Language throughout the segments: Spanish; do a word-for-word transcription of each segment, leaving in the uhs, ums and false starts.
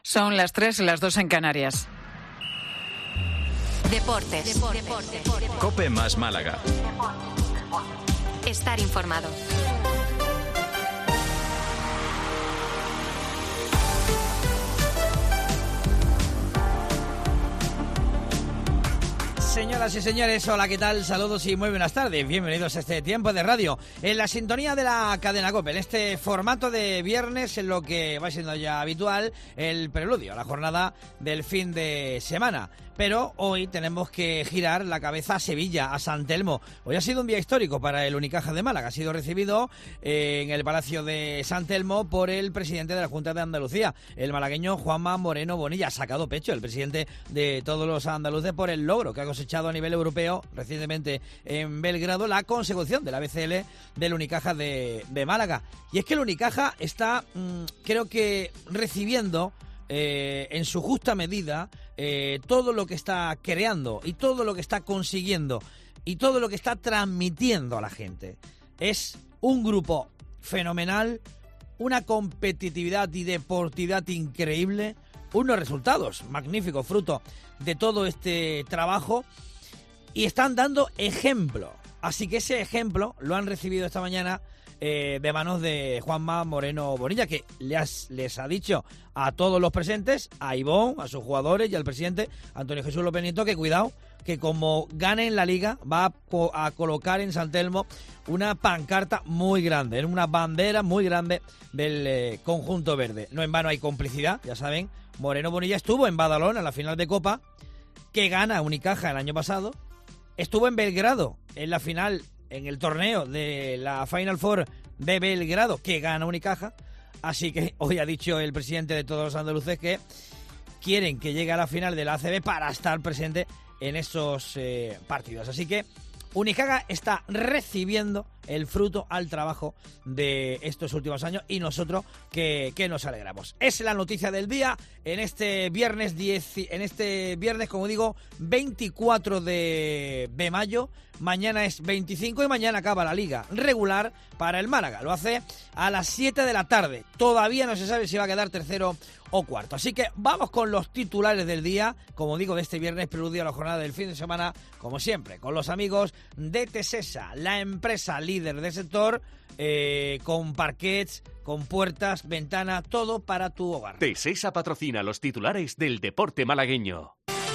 Son las tres y las dos en Canarias. Deportes. Deportes. Deportes. COPE más Málaga. Estar informado. Señoras y señores, hola, ¿qué tal? Saludos y muy buenas tardes. Bienvenidos a este tiempo de radio en la sintonía de la cadena COPE, en este formato de viernes, en lo que va siendo ya habitual el preludio a la jornada del fin de semana. Pero hoy tenemos que girar la cabeza a Sevilla, a San Telmo. Hoy ha sido un día histórico para el Unicaja de Málaga. Ha sido recibido eh, en el Palacio de San Telmo por el presidente de la Junta de Andalucía, el malagueño Juanma Moreno Bonilla. Ha sacado pecho el presidente de todos los andaluces por el logro que ha cosechado a nivel europeo recientemente en Belgrado, la consecución de la B C L del Unicaja de, de Málaga. Y es que el Unicaja está, mmm, creo que, recibiendo eh, en su justa medida Eh, todo lo que está creando y todo lo que está consiguiendo y todo lo que está transmitiendo a la gente. Es un grupo fenomenal, una competitividad y deportividad increíble, unos resultados magníficos, fruto de todo este trabajo, y están dando ejemplo. Así que ese ejemplo lo han recibido esta mañana Eh, de manos de Juanma Moreno Bonilla, que les, les ha dicho a todos los presentes, a Ivón, a sus jugadores y al presidente Antonio Jesús López Nieto, que cuidado, que como ganen la Liga va a, co- a colocar en San Telmo una pancarta muy grande, una bandera muy grande del eh, conjunto verde. No en vano hay complicidad, ya saben. Moreno Bonilla estuvo en Badalona en la final de Copa, que gana Unicaja el año pasado. Estuvo en Belgrado en la final, en el torneo de la Final Four de Belgrado, que gana Unicaja. Así que hoy ha dicho el presidente de todos los andaluces que quieren que llegue a la final de la A C B para estar presente en esos eh, partidos. Así que Unicaja está recibiendo el fruto al trabajo de estos últimos años, y nosotros que, que nos alegramos. Es la noticia del día en este viernes diez, en este viernes, como digo, veinticuatro de mayo. Mañana es veinticinco y mañana acaba la liga regular para el Málaga. Lo hace a las siete de la tarde. Todavía no se sabe si va a quedar tercero o cuarto. Así que vamos con los titulares del día, como digo, de este viernes, preludio a la jornada del fin de semana, como siempre, con los amigos de Tesesa, la empresa líder del sector, eh, con parquets, con puertas, ventanas, todo para tu hogar. Tesesa patrocina los titulares del deporte malagueño.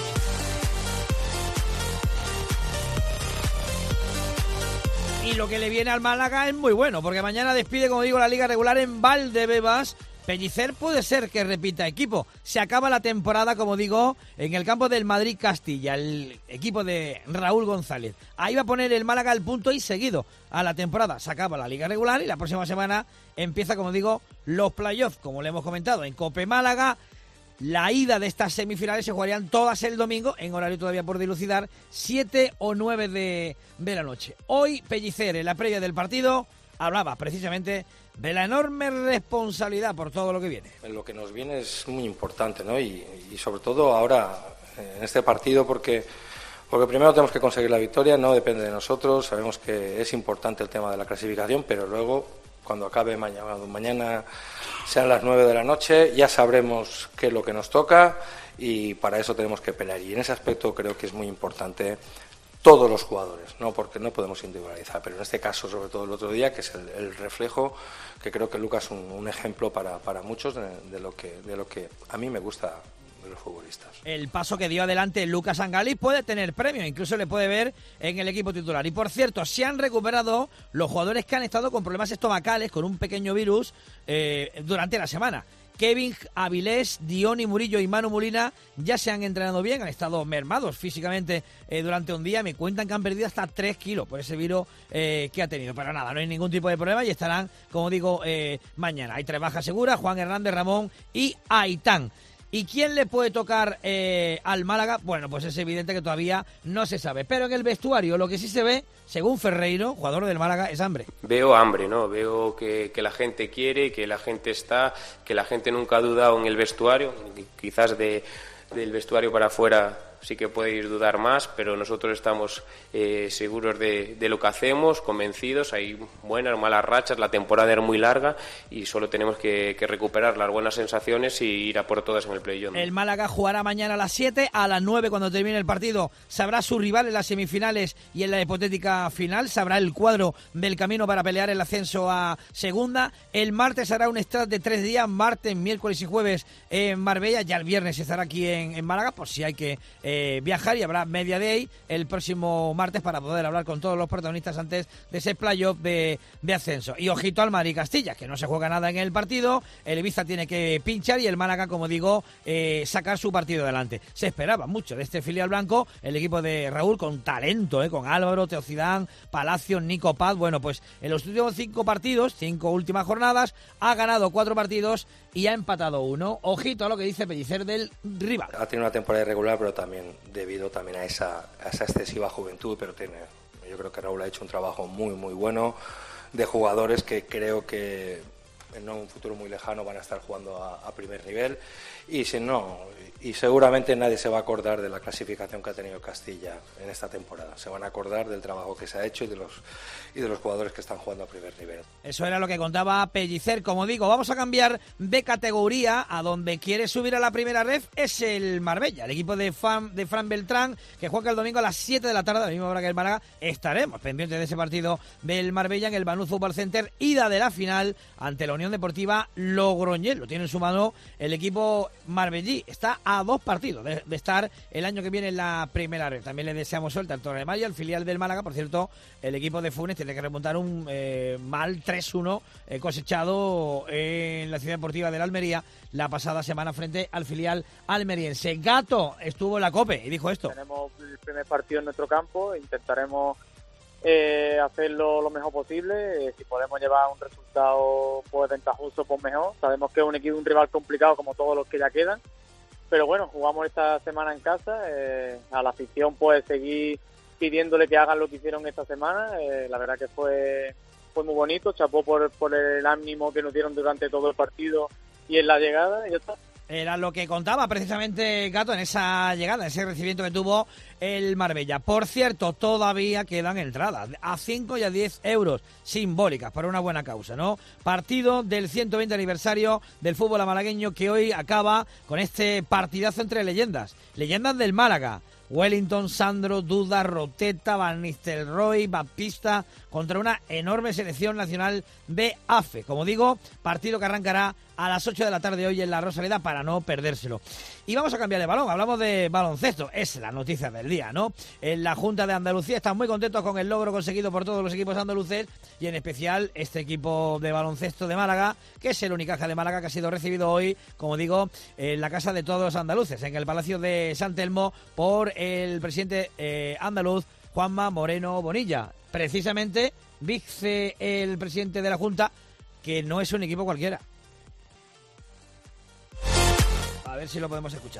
Y lo que le viene al Málaga es muy bueno, porque mañana despide, como digo, la liga regular en Valdebebas. Pellicer puede ser que repita equipo. Se acaba la temporada, como digo, en el campo del Madrid Castilla, el equipo de Raúl González. Ahí va a poner el Málaga el punto y seguido a la temporada. Se acaba la liga regular y la próxima semana empieza, como digo, los playoffs, como le hemos comentado, en Cope Málaga. La ida de estas semifinales se jugarían todas el domingo, en horario todavía por dilucidar, siete o nueve de, de la noche. Hoy Pellicer, en la previa del partido, hablaba precisamente de la enorme responsabilidad por todo lo que viene. Lo que nos viene es muy importante, ¿no? Y, y sobre todo ahora, en este partido, porque, porque primero tenemos que conseguir la victoria, no depende de nosotros, sabemos que es importante el tema de la clasificación, pero luego, cuando acabe mañana, mañana sean las nueve de la noche, ya sabremos qué es lo que nos toca y para eso tenemos que pelear. Y en ese aspecto creo que es muy importante todos los jugadores, no porque no podemos individualizar, pero en este caso, sobre todo el otro día, que es el, el reflejo, que creo que Lucas es un, un ejemplo para, para muchos de, de, lo que, de lo que a mí me gusta de los futbolistas. El paso que dio adelante Lucas Angali puede tener premio, incluso le puede ver en el equipo titular. Y por cierto, se han recuperado los jugadores que han estado con problemas estomacales, con un pequeño virus, eh, durante la semana. Kevin Avilés, Diony Murillo y Manu Molina ya se han entrenado bien, han estado mermados físicamente eh, durante un día. Me cuentan que han perdido hasta tres kilos por ese virus eh, que ha tenido. Pero nada, no hay ningún tipo de problema y estarán, como digo, eh, mañana. Hay tres bajas seguras, Juan Hernández, Ramón y Aitán. ¿Y quién le puede tocar eh, al Málaga? Bueno, pues es evidente que todavía no se sabe. Pero en el vestuario lo que sí se ve, según Ferreiro, jugador del Málaga, es hambre. Veo hambre, ¿no? Veo que, que la gente quiere, que la gente está, que la gente nunca ha dudado en el vestuario. Quizás de, del vestuario para afuera sí que podéis dudar más, pero nosotros estamos eh, seguros de, de lo que hacemos, convencidos. Hay buenas, malas rachas, la temporada era muy larga y solo tenemos que, que recuperar las buenas sensaciones y ir a por todas en el play-off. El Málaga jugará mañana a las siete, a las nueve cuando termine el partido sabrá su rival en las semifinales y en la hipotética final, sabrá el cuadro del camino para pelear el ascenso a segunda. El martes hará un extra de tres días, martes, miércoles y jueves en Marbella, ya el viernes estará aquí en, en Málaga por si hay que eh, viajar, y habrá media day el próximo martes para poder hablar con todos los protagonistas antes de ese playoff de, de ascenso. Y ojito al Madrid Castilla, que no se juega nada en el partido, el Ibiza tiene que pinchar y el Málaga, como digo, eh, sacar su partido adelante. Se esperaba mucho de este filial blanco, el equipo de Raúl con talento, eh, con Álvaro, Teocidán, Palacios, Nico Paz. Bueno, pues en los últimos cinco partidos, cinco últimas jornadas, ha ganado cuatro partidos y ha empatado uno. Ojito a lo que dice Pellicer del rival. Ha tenido una temporada irregular, pero también debido también a esa, a esa excesiva juventud, pero tiene, yo creo que Raúl ha hecho un trabajo muy muy bueno de jugadores que creo que en un futuro muy lejano van a estar jugando a, a primer nivel, y si no, y seguramente nadie se va a acordar de la clasificación que ha tenido Castilla en esta temporada. Se van a acordar del trabajo que se ha hecho y de los y de los jugadores que están jugando a primer nivel. Eso era lo que contaba Pellicer. Como digo, vamos a cambiar de categoría. A donde quiere subir a la primera red es el Marbella, el equipo de, Fan, de Fran Beltrán, que juega el domingo a las siete de la tarde, a la misma hora que el Málaga. Estaremos pendientes de ese partido del Marbella en el Banús Football Center, ida de la final ante la Unión Deportiva Logroñés. Lo tiene en su mano el equipo marbellí. Está a dos partidos de, de estar el año que viene en la primera red. También le deseamos suerte al Torre de Mayo, el filial del Málaga. Por cierto, el equipo de Funes tiene que remontar un eh, mal tres uno eh, cosechado en la Ciudad Deportiva de la Almería la pasada semana frente al filial almeriense. Gato estuvo en la COPE y dijo esto. Tenemos el primer partido en nuestro campo, intentaremos eh, hacerlo lo mejor posible. Eh, si podemos llevar un resultado pues ventajoso, pues mejor. Sabemos que es un equipo, un rival complicado como todos los que ya quedan, pero bueno, jugamos esta semana en casa. Eh, a la afición pues seguir pidiéndole que hagan lo que hicieron esta semana. Eh, la verdad que fue fue muy bonito. Chapó por, por el ánimo que nos dieron durante todo el partido y en la llegada, y ya está. Era lo que contaba precisamente Gato en esa llegada, en ese recibimiento que tuvo el Marbella. Por cierto, todavía quedan entradas a cinco y a diez euros, simbólicas, para una buena causa, ¿no? Partido del ciento veinte aniversario del fútbol malagueño, que hoy acaba con este partidazo entre leyendas. Leyendas del Málaga. Wellington, Sandro, Duda, Roteta, Van Nistelrooy, Baptista, contra una enorme selección nacional de A F E. Como digo, partido que arrancará a las ocho de la tarde hoy en la Rosaleda para no perdérselo. Y vamos a cambiar de balón, hablamos de baloncesto, es la noticia del día, ¿no? En la Junta de Andalucía están muy contentos con el logro conseguido por todos los equipos andaluces, y en especial este equipo de baloncesto de Málaga, que es el Unicaja de Málaga, que ha sido recibido hoy, como digo, en la casa de todos los andaluces, en el Palacio de San Telmo, por el presidente eh, andaluz Juanma Moreno Bonilla. Precisamente dice el presidente de la Junta que no es un equipo cualquiera. A ver si lo podemos escuchar.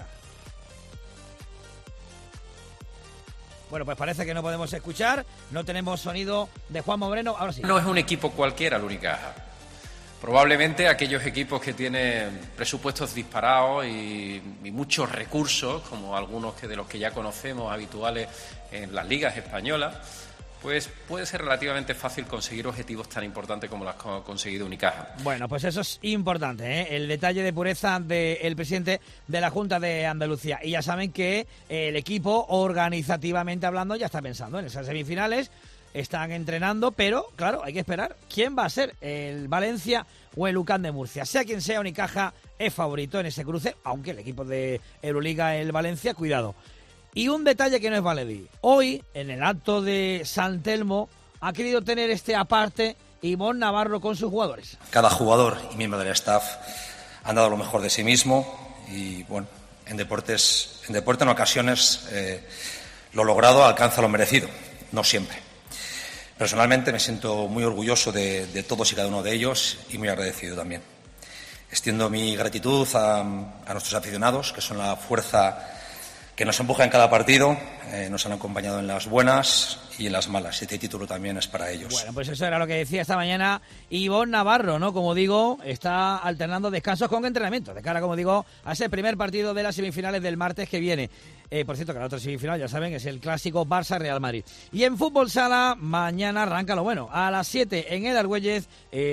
Bueno, pues parece que no podemos escuchar. No tenemos sonido de Juanma Moreno. Ahora sí. No es un equipo cualquiera el Unicaja. Probablemente aquellos equipos que tienen presupuestos disparados y, y muchos recursos, como algunos que de los que ya conocemos habituales en las ligas españolas, pues puede ser relativamente fácil conseguir objetivos tan importantes como los que ha conseguido Unicaja. Bueno, pues eso es importante, ¿eh? El detalle de pureza del presidente de la Junta de Andalucía. Y ya saben que el equipo, organizativamente hablando, ya está pensando en esas semifinales. Están entrenando, pero, claro, hay que esperar quién va a ser, el Valencia o el U C A M de Murcia. Sea quien sea, Unicaja es favorito en ese cruce, aunque el equipo de Euroliga, el Valencia, cuidado. Y un detalle que no es baladí. Hoy, en el acto de San Telmo, ha querido tener este aparte Ivonne Navarro con sus jugadores. Cada jugador y miembro del staff han dado lo mejor de sí mismo y, bueno, en deportes, en deporte en ocasiones eh, lo logrado alcanza lo merecido, no siempre. Personalmente me siento muy orgulloso de, de todos y cada uno de ellos y muy agradecido también. Extiendo mi gratitud a, a nuestros aficionados, que son la fuerza que nos empuja en cada partido, eh, nos han acompañado en las buenas y en las malas. Este título también es para ellos. Bueno, pues eso era lo que decía esta mañana Ivonne Navarro, ¿no? Como digo, está alternando descansos con entrenamiento, de cara, como digo, a ese primer partido de las semifinales del martes que viene. Eh, por cierto, que la otra semifinal, ya saben, es el clásico Barça-Real Madrid. Y en fútbol sala, mañana arranca lo bueno. A las siete en el Argüelles,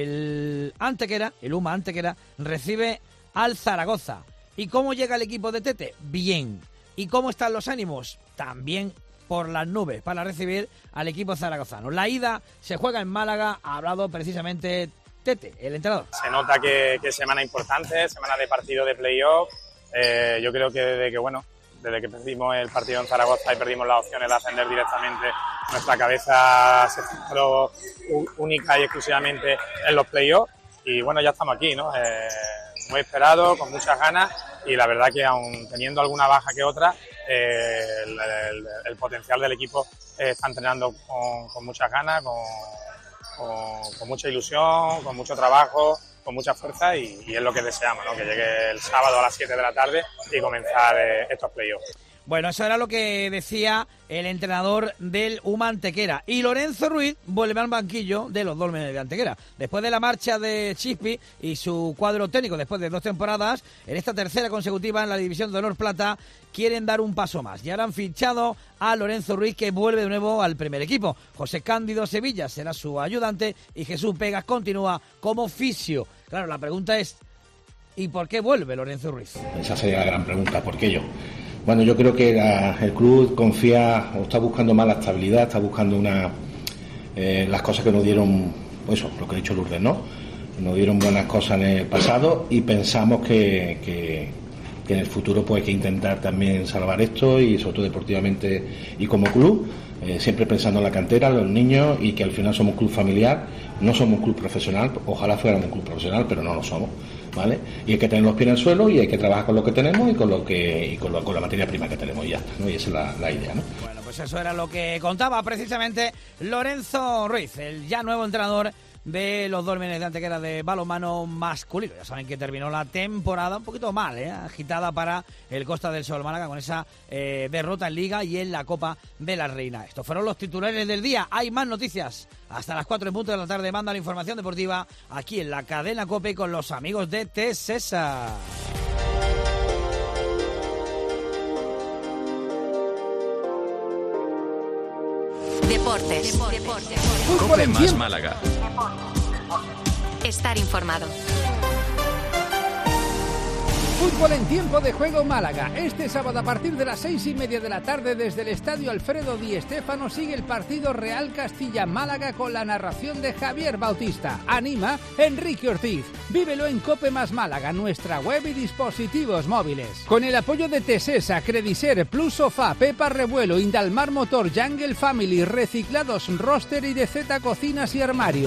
el Antequera, el Uma Antequera, recibe al Zaragoza. ¿Y cómo llega el equipo de Tete? Bien. ¿Y cómo están los ánimos? También por las nubes para recibir al equipo zaragozano. La ida se juega en Málaga, ha hablado precisamente Tete, el entrenador. Se nota que es semana importante, semana de partido de playoff. Eh, yo creo que desde que, bueno, desde que perdimos el partido en Zaragoza y perdimos las opciones de ascender directamente, nuestra cabeza se centró única y exclusivamente en los playoffs. Y bueno, ya estamos aquí, ¿no? Eh, muy esperado, con muchas ganas, y la verdad que aún teniendo alguna baja que otra, eh, el, el, el potencial del equipo eh, está entrenando con, con muchas ganas, con, con, con mucha ilusión, con mucho trabajo, con mucha fuerza, y, y es lo que deseamos, ¿no? Que llegue el sábado a las siete de la tarde y comenzar eh, estos playoffs. Bueno, eso era lo que decía el entrenador del Uma Antequera. Y Lorenzo Ruiz vuelve al banquillo de los Dólmenes de Antequera. Después de la marcha de Chispi y su cuadro técnico, después de dos temporadas, en esta tercera consecutiva en la División de Honor Plata, quieren dar un paso más. Y ahora han fichado a Lorenzo Ruiz, que vuelve de nuevo al primer equipo. José Cándido Sevilla será su ayudante y Jesús Pegas continúa como fisio. Claro, la pregunta es, ¿y por qué vuelve Lorenzo Ruiz? Esa sería la gran pregunta, ¿por qué yo? Bueno, yo creo que la, el club confía o está buscando más la estabilidad, está buscando una eh, las cosas que nos dieron, pues eso, lo que ha dicho Lourdes, ¿no? Nos dieron buenas cosas en el pasado y pensamos que, que, que en el futuro pues hay que intentar también salvar esto, y sobre todo deportivamente y como club, eh, siempre pensando en la cantera, en los niños, y que al final somos un club familiar, no somos un club profesional, ojalá fuéramos un club profesional, pero no lo somos. ¿Vale? Y hay que tener los pies en el suelo y hay que trabajar con lo que tenemos y con lo que y con, lo, con la materia prima que tenemos, y ya está, ¿no? Y esa es la, la idea, ¿no? Bueno, pues eso era lo que contaba precisamente Lorenzo Ruiz, el ya nuevo entrenador de los Dólmenes de Antequera de balonmano masculino. Ya saben que terminó la temporada un poquito mal, ¿eh? agitada para el Costa del Sol Málaga, con esa eh, derrota en Liga y en la Copa de la Reina. Estos fueron los titulares del día. Hay más noticias hasta las cuatro en punto de la tarde. Manda la información deportiva aquí en la cadena COPE con los amigos de Tesesa. Deportes. Deportes. Deportes. COPE más Málaga. Estar informado. Fútbol en tiempo de juego Málaga. Este sábado a partir de las seis y media de la tarde desde el Estadio Alfredo Di Stéfano sigue el partido Real Castilla-Málaga con la narración de Javier Bautista. Anima Enrique Ortiz. Vívelo en COPE más Málaga, nuestra web y dispositivos móviles. Con el apoyo de Tesesa, Crediser, Plus Sofá, Pepa Revuelo, Indalmar Motor, Jungle Family, Reciclados Roster y D Z Cocinas y Armarios.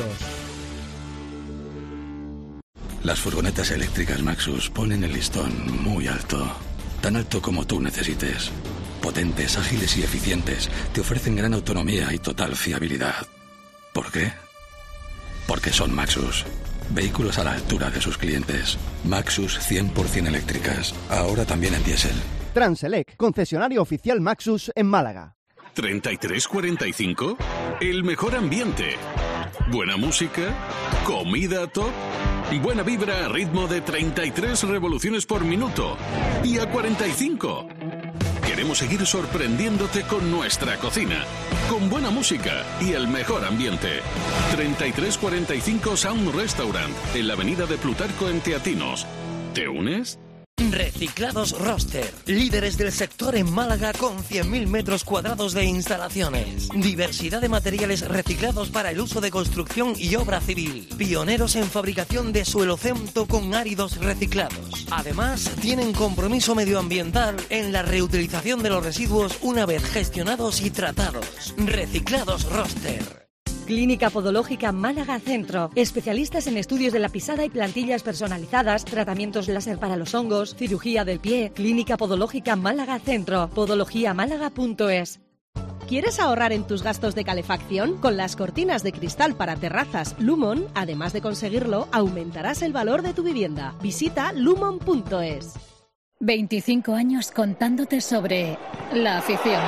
Las furgonetas eléctricas Maxus ponen el listón muy alto. Tan alto como tú necesites. Potentes, ágiles y eficientes. Te ofrecen gran autonomía y total fiabilidad. ¿Por qué? Porque son Maxus. Vehículos a la altura de sus clientes. Maxus cien por ciento eléctricas. Ahora también en diésel. Transelec, concesionario oficial Maxus en Málaga. ¿treinta y tres cuarenta y cinco? El mejor ambiente. Buena música. Comida top. Buena vibra a ritmo de treinta y tres revoluciones por minuto. Y a cuarenta y cinco. Queremos seguir sorprendiéndote con nuestra cocina. Con buena música y el mejor ambiente. treinta y tres cuarenta y cinco Sound Restaurant. En la avenida de Plutarco en Teatinos. ¿Te unes? Reciclados Roster, líderes del sector en Málaga con cien mil metros cuadrados de instalaciones. Diversidad de materiales reciclados para el uso de construcción y obra civil. Pioneros en fabricación de suelo cemento con áridos reciclados. Además, tienen compromiso medioambiental en la reutilización de los residuos una vez gestionados y tratados. Reciclados Roster. Clínica Podológica Málaga Centro. Especialistas en estudios de la pisada y plantillas personalizadas, tratamientos láser para los hongos, cirugía del pie. Clínica Podológica Málaga Centro. podología málaga punto es. ¿Quieres ahorrar en tus gastos de calefacción? Con las cortinas de cristal para terrazas Lumon, además de conseguirlo, aumentarás el valor de tu vivienda. Visita lumon punto es. veinticinco años contándote sobre la afición,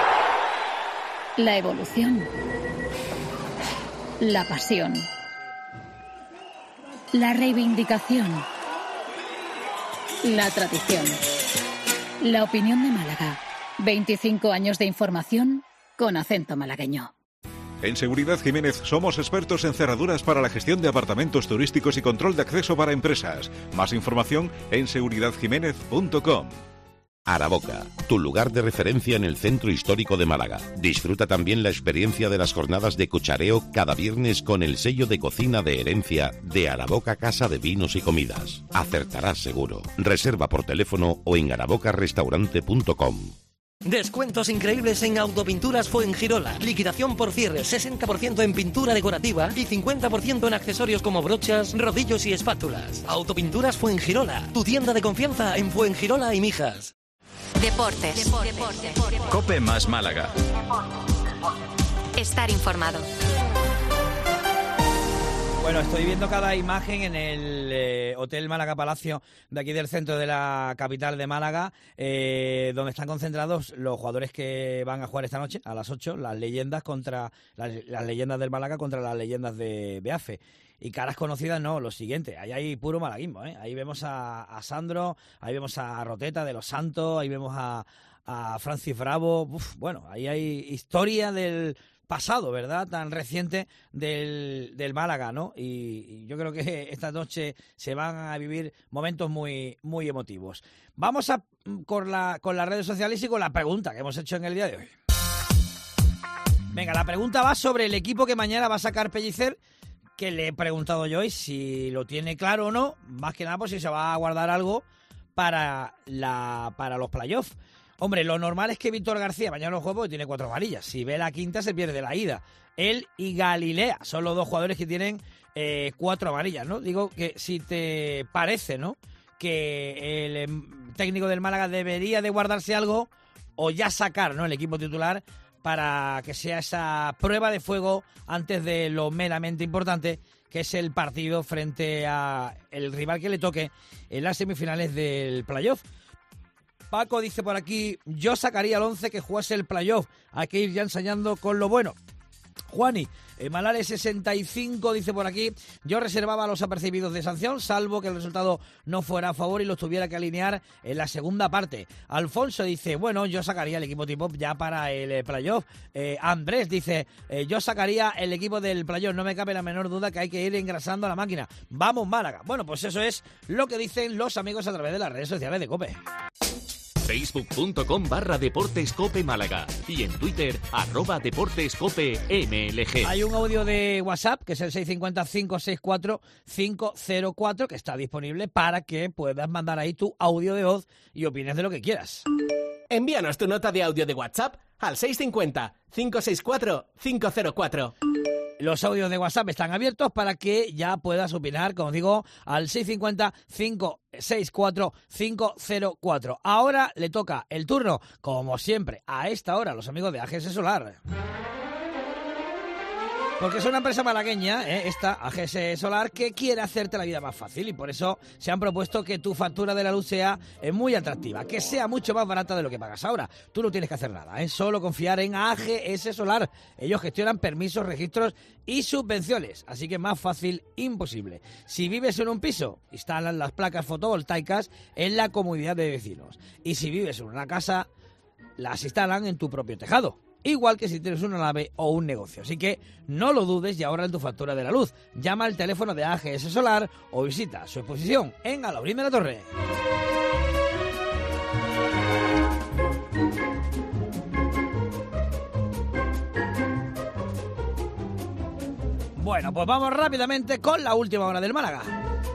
la evolución, la pasión, la reivindicación, la tradición, la opinión de Málaga. veinticinco años de información con acento malagueño. En Seguridad Jiménez somos expertos en cerraduras para la gestión de apartamentos turísticos y control de acceso para empresas. Más información en seguridad jiménez punto com. Araboca, tu lugar de referencia en el centro histórico de Málaga. Disfruta también la experiencia de las jornadas de cuchareo cada viernes con el sello de cocina de herencia de Araboca Casa de Vinos y Comidas. Acertarás seguro. Reserva por teléfono o en araboca restaurante punto com. Descuentos increíbles en Autopinturas Fuengirola. Liquidación por cierre, sesenta por ciento en pintura decorativa y cincuenta por ciento en accesorios como brochas, rodillos y espátulas. Autopinturas Fuengirola, tu tienda de confianza en Fuengirola y Mijas. Deportes. Deportes. COPE más Málaga. Estar informado. Bueno, estoy viendo cada imagen en el eh, Hotel Málaga Palacio de aquí del centro de la capital de Málaga, eh, donde están concentrados los jugadores que van a jugar esta noche a las ocho, las leyendas contra las, las leyendas del Málaga contra las leyendas de Beafe. Y caras conocidas, no, lo siguiente, ahí hay puro malaguismo, ¿eh? Ahí vemos a, a Sandro, ahí vemos a Roteta de los Santos, ahí vemos a, a Francis Bravo. Uf, bueno, ahí hay historia del pasado, ¿verdad?, tan reciente del, del Málaga, ¿no? Y, y yo creo que esta noche se van a vivir momentos muy, muy emotivos. Vamos a con, la, con las redes sociales y con la pregunta que hemos hecho en el día de hoy. Venga, la pregunta va sobre el equipo que mañana va a sacar Pellicer, que le he preguntado yo hoy si lo tiene claro o no, más que nada pues si se va a guardar algo para, la, para los playoffs. Hombre, lo normal es que Víctor García mañana no juega porque tiene cuatro amarillas. Si ve la quinta se pierde la ida. Él y Galilea son los dos jugadores que tienen eh, cuatro amarillas, ¿no? Digo que si te parece, ¿no?, que el eh, técnico del Málaga debería de guardarse algo o ya sacar, ¿no?, el equipo titular para que sea esa prueba de fuego antes de lo meramente importante, que es el partido frente a el rival que le toque en las semifinales del playoff. Paco dice por aquí, yo sacaría al once que jugase el playoff, hay que ir ya ensayando con lo bueno. Juani, eh, Malale sesenta y cinco dice por aquí, yo reservaba a los apercibidos de sanción, salvo que el resultado no fuera a favor y los tuviera que alinear en la segunda parte. Alfonso dice, bueno, yo sacaría el equipo tipo ya para el eh, playoff. Eh, Andrés dice, eh, yo sacaría el equipo del playoff, no me cabe la menor duda que hay que ir engrasando a la máquina. Vamos Málaga. Bueno, pues eso es lo que dicen los amigos a través de las redes sociales de COPE. Facebook.com barra Deportes Cope Málaga y en Twitter arroba Deportes Cope M L G. Hay un audio de WhatsApp que es el seis cinco cero, cinco seis cuatro, cinco cero cuatro que está disponible para que puedas mandar ahí tu audio de voz y opines de lo que quieras. Envíanos tu nota de audio de WhatsApp al seis cinco cero, cinco seis cuatro, cinco cero cuatro. Los audios de WhatsApp están abiertos para que ya puedas opinar, como digo, al seis cinco cero, cinco seis cuatro, cinco cero cuatro. Ahora le toca el turno, como siempre, a esta hora, a los amigos de A G S Solar. Porque es una empresa malagueña, ¿eh? esta A G S Solar, que quiere hacerte la vida más fácil y por eso se han propuesto que tu factura de la luz sea eh, muy atractiva, que sea mucho más barata de lo que pagas ahora. Tú no tienes que hacer nada, ¿eh? solo confiar en A G S Solar. Ellos gestionan permisos, registros y subvenciones, así que más fácil imposible. Si vives en un piso, instalan las placas fotovoltaicas en la comunidad de vecinos. Y si vives en una casa, las instalan en tu propio tejado. Igual que si tienes una nave o un negocio. Así que no lo dudes y ahorra en tu factura de la luz. Llama al teléfono de A G S Solar o visita su exposición en Alaurín de la Torre. Bueno, pues vamos rápidamente con la última hora del Málaga.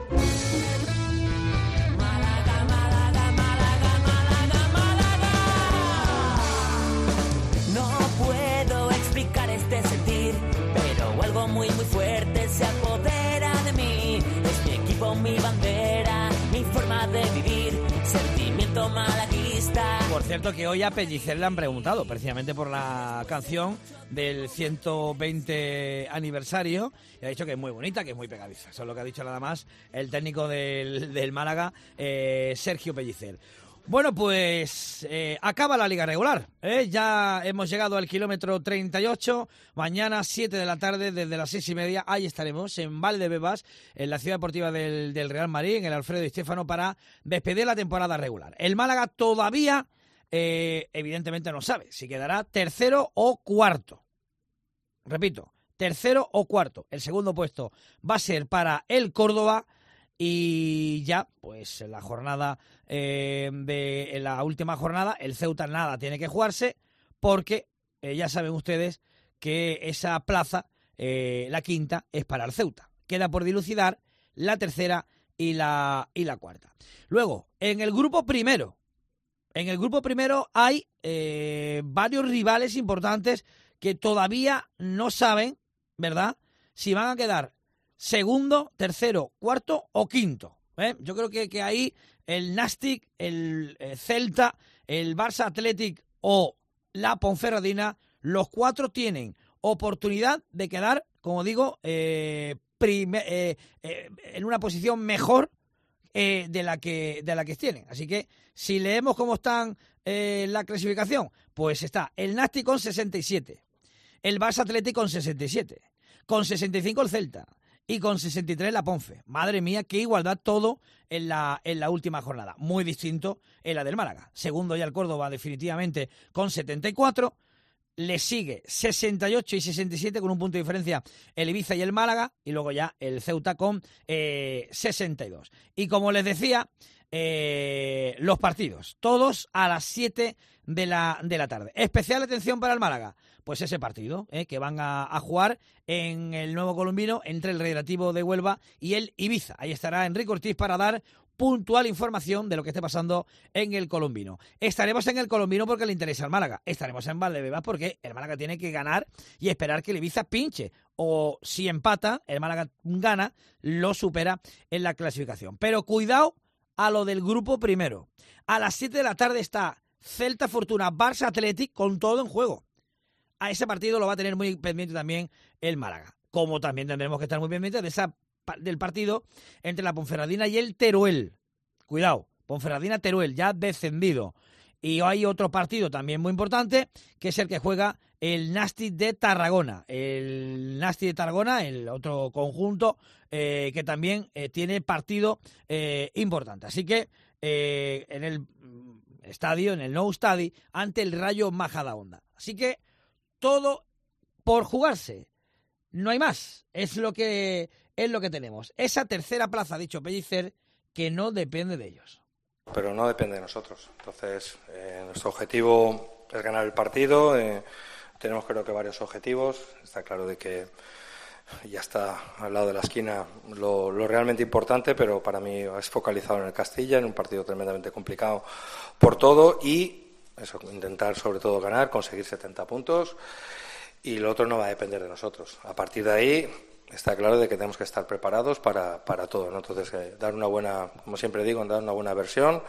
Este sentir, pero algo muy muy fuerte se apodera de mí. Es mi equipo, mi bandera, mi forma de vivir, sentimiento malaguista. Por cierto que hoy a Pellicer le han preguntado precisamente por la canción del ciento veinte aniversario y ha dicho que es muy bonita, que es muy pegadiza. Eso es lo que ha dicho nada más el técnico del, del Málaga, eh, Sergio Pellicer. Bueno, pues eh, acaba la liga regular, ¿eh? Ya hemos llegado al kilómetro treinta y ocho, mañana siete de la tarde, desde las seis y media, ahí estaremos en Valdebebas, en la ciudad deportiva del, del Real Madrid, en el Alfredo Di Stéfano, para despedir la temporada regular. El Málaga todavía, eh, evidentemente no sabe si quedará tercero o cuarto. Repito, tercero o cuarto. El segundo puesto va a ser para el Córdoba. Y ya, pues en la jornada, eh, de en la última jornada, el Ceuta nada tiene que jugarse porque eh, ya saben ustedes que esa plaza, eh, la quinta, es para el Ceuta. Queda por dilucidar la tercera y la, y la cuarta. Luego, en el grupo primero, en el grupo primero hay eh, varios rivales importantes que todavía no saben, ¿verdad?, si van a quedar segundo, tercero, cuarto o quinto. ¿eh? Yo creo que, que ahí el Nàstic, el, el Celta, el Barça Athletic o la Ponferradina, los cuatro tienen oportunidad de quedar, como digo, eh, prime, eh, eh, en una posición mejor eh, de la que de la que tienen. Así que si leemos cómo están eh, la clasificación, pues está el Nàstic con sesenta y siete, el Barça Athletic con sesenta y siete, con sesenta y cinco el Celta, y con sesenta y tres la Ponfe. Madre mía, qué igualdad todo en la, en la última jornada. Muy distinto en la del Málaga. Segundo ya el Córdoba definitivamente con setenta y cuatro. Le sigue sesenta y ocho y sesenta y siete con un punto de diferencia el Ibiza y el Málaga. Y luego ya el Ceuta con eh, sesenta y dos. Y como les decía, eh, los partidos. Todos a las siete de la, de la tarde. Especial atención para el Málaga. Pues ese partido eh, que van a, a jugar en el Nuevo Colombino entre el Recreativo de Huelva y el Ibiza. Ahí estará Enrique Ortiz para dar puntual información de lo que esté pasando en el Colombino. Estaremos en el Colombino porque le interesa al Málaga. Estaremos en Valdebebas porque el Málaga tiene que ganar y esperar que el Ibiza pinche. O si empata, el Málaga gana, lo supera en la clasificación. Pero cuidado a lo del grupo primero. A las siete de la tarde está Celta Fortuna, Barça Athletic con todo en juego. A ese partido lo va a tener muy pendiente también el Málaga. Como también tendremos que estar muy pendientes de esa, del partido entre la Ponferradina y el Teruel. Cuidado, Ponferradina-Teruel, ya descendido. Y hay otro partido también muy importante, que es el que juega el Nàstic de Tarragona. El Nàstic de Tarragona, el otro conjunto eh, que también eh, tiene partido eh, importante. Así que eh, en el estadio, en el Nou Stadi, ante el Rayo Majadahonda. Así que todo por jugarse. No hay más. Es lo que es lo que tenemos. Esa tercera plaza, ha dicho Pellicer, que no depende de ellos. Pero no depende de nosotros. Entonces, eh, nuestro objetivo es ganar el partido. Eh, tenemos creo que varios objetivos. Está claro de que ya está al lado de la esquina lo, lo realmente importante, pero para mí es focalizado en el Castilla, en un partido tremendamente complicado por todo y eso, intentar sobre todo ganar, conseguir setenta puntos y lo otro no va a depender de nosotros. A partir de ahí está claro de que tenemos que estar preparados para, para todo, ¿no? Entonces, eh, dar una buena, como siempre digo, dar una buena versión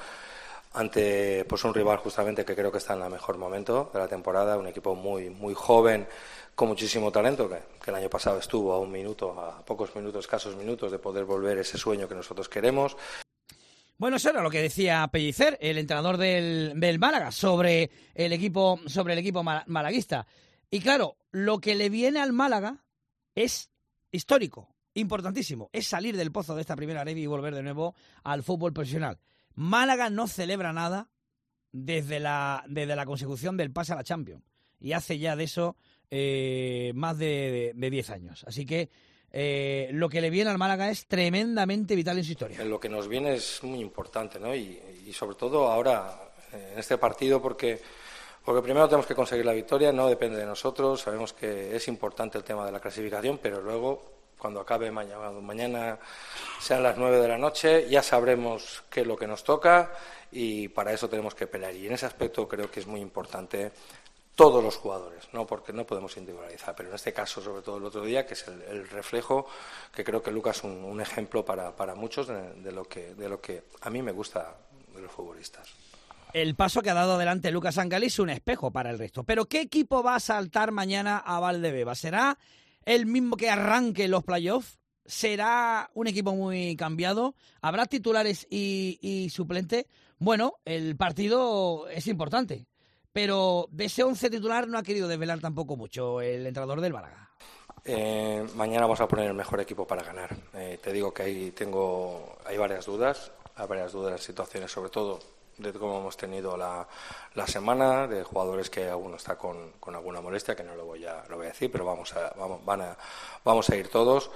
ante pues un rival justamente que creo que está en el mejor momento de la temporada, un equipo muy muy joven, con muchísimo talento, que, que el año pasado estuvo a un minuto, a pocos minutos, escasos minutos de poder volver ese sueño que nosotros queremos. Bueno, eso era lo que decía Pellicer, el entrenador del, del Málaga, sobre el equipo, sobre el equipo malaguista. Y claro, lo que le viene al Málaga es histórico, importantísimo. Es salir del pozo de esta primera red y volver de nuevo al fútbol profesional. Málaga no celebra nada desde la, desde la consecución del pase a la Champions. Y hace ya de eso eh, más de diez años. Así que Eh, lo que le viene al Málaga es tremendamente vital en su historia. Lo que nos viene es muy importante, ¿no? Y, y sobre todo ahora en este partido porque, porque primero tenemos que conseguir la victoria, no depende de nosotros, sabemos que es importante el tema de la clasificación, pero luego cuando acabe mañana, mañana sean las nueve de la noche, ya sabremos qué es lo que nos toca y para eso tenemos que pelear y en ese aspecto creo que es muy importante todos los jugadores, no porque no podemos individualizar, pero en este caso, sobre todo el otro día, que es el, el reflejo, que creo que Lucas es un, un ejemplo para, para muchos de, de, lo que, de lo que a mí me gusta de los futbolistas. El paso que ha dado adelante Lucas Angali es un espejo para el resto. Pero ¿qué equipo va a saltar mañana a Valdebebas? ¿Será el mismo que arranque los playoffs? ¿Será un equipo muy cambiado? ¿Habrá titulares y, y suplentes? Bueno, el partido es importante, pero de ese once titular no ha querido desvelar tampoco mucho el entrenador del Málaga. Eh, mañana vamos a poner el mejor equipo para ganar. Eh, te digo que ahí tengo, hay varias dudas, hay varias dudas en situaciones, sobre todo de cómo hemos tenido la, la semana, de jugadores que alguno está con, con alguna molestia, que no lo voy a, lo voy a decir, pero vamos a, vamos, van a, vamos a ir todos.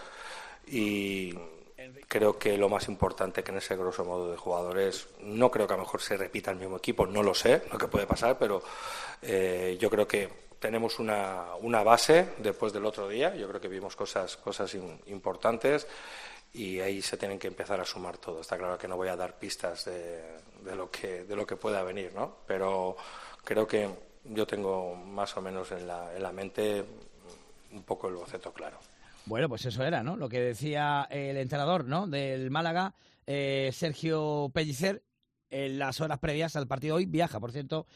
Y creo que lo más importante que en ese grosso modo de jugadores, no creo que a lo mejor se repita el mismo equipo, no lo sé, lo que puede pasar, pero eh, yo creo que tenemos una, una base después del otro día. Yo creo que vimos cosas, cosas in, importantes y ahí se tienen que empezar a sumar todo. Está claro que no voy a dar pistas de, de, lo, que, de lo que pueda venir, ¿no? Pero creo que yo tengo más o menos en la, en la mente un poco el boceto claro. Bueno, pues eso era, ¿no? Lo que decía el entrenador, ¿no?, del Málaga, eh, Sergio Pellicer, en las horas previas al partido. Hoy viaja, por cierto,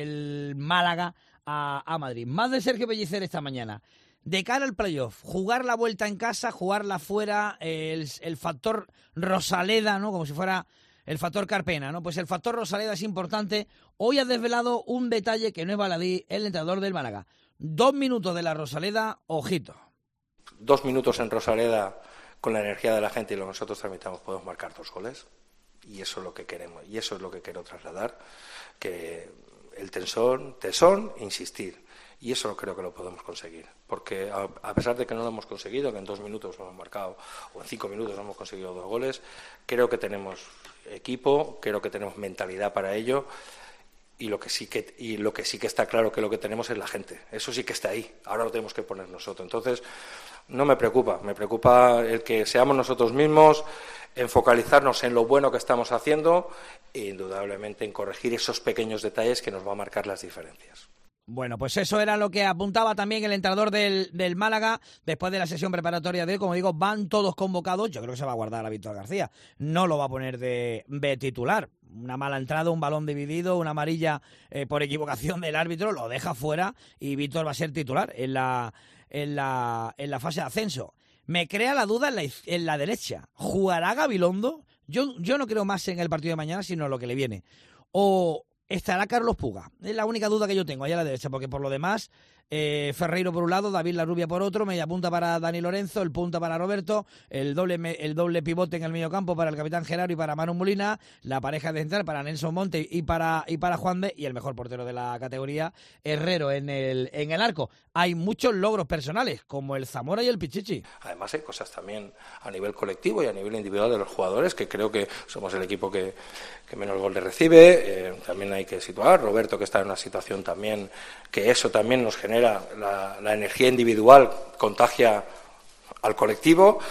el Málaga a, a Madrid. Más de Sergio Pellicer esta mañana. De cara al playoff, jugar la vuelta en casa, jugarla fuera, el, el factor Rosaleda, ¿no?, como si fuera el factor Carpena, ¿no? Pues el factor Rosaleda es importante. Hoy ha desvelado un detalle que no es baladí el entrenador del Málaga. Dos minutos de la Rosaleda, ojito. Dos minutos en Rosaleda, con la energía de la gente y lo que nosotros tramitamos, podemos marcar dos goles. Y eso es lo que queremos, y eso es lo que quiero trasladar, que el tesón, tesón, insistir. Y eso creo que lo podemos conseguir, porque a, a pesar de que no lo hemos conseguido, que en dos minutos hemos marcado, o en cinco minutos hemos conseguido dos goles, creo que tenemos equipo, creo que tenemos mentalidad para ello, y lo que sí que y lo que sí que está claro que lo que tenemos es la gente. Eso sí que está ahí. Ahora lo tenemos que poner nosotros. Entonces, no me preocupa. Me preocupa el que seamos nosotros mismos, en focalizarnos en lo bueno que estamos haciendo e indudablemente en corregir esos pequeños detalles que nos van a marcar las diferencias. Bueno, pues eso era lo que apuntaba también el entrenador del, del Málaga después de la sesión preparatoria de hoy. Como digo, van todos convocados. Yo creo que se va a guardar a Víctor García. No lo va a poner de, de titular. Una mala entrada, un balón dividido, una amarilla eh, por equivocación del árbitro, lo deja fuera y Víctor va a ser titular en la, en la, en la fase de ascenso. Me crea la duda en la, en la derecha. ¿Jugará Gabilondo? Yo, yo no creo más en el partido de mañana, sino en lo que le viene. O estará Carlos Puga. Es la única duda que yo tengo allá a la derecha, porque por lo demás, eh, Ferreiro por un lado, David Larrubia por otro, media punta para Dani Lorenzo, el punta para Roberto, el doble el doble pivote en el medio campo para el capitán Gerardo y para Manu Molina, la pareja de central para Nelson Monte y para y para Juan de, y el mejor portero de la categoría, Herrero, en el en el arco. Hay muchos logros personales, como el Zamora y el Pichichi. Además hay cosas también a nivel colectivo y a nivel individual de los jugadores, que creo que somos el equipo que, que menos goles recibe. Eh, también hay que situar Roberto, que está en una situación también que eso también nos genera la, la energía individual, contagia al colectivo,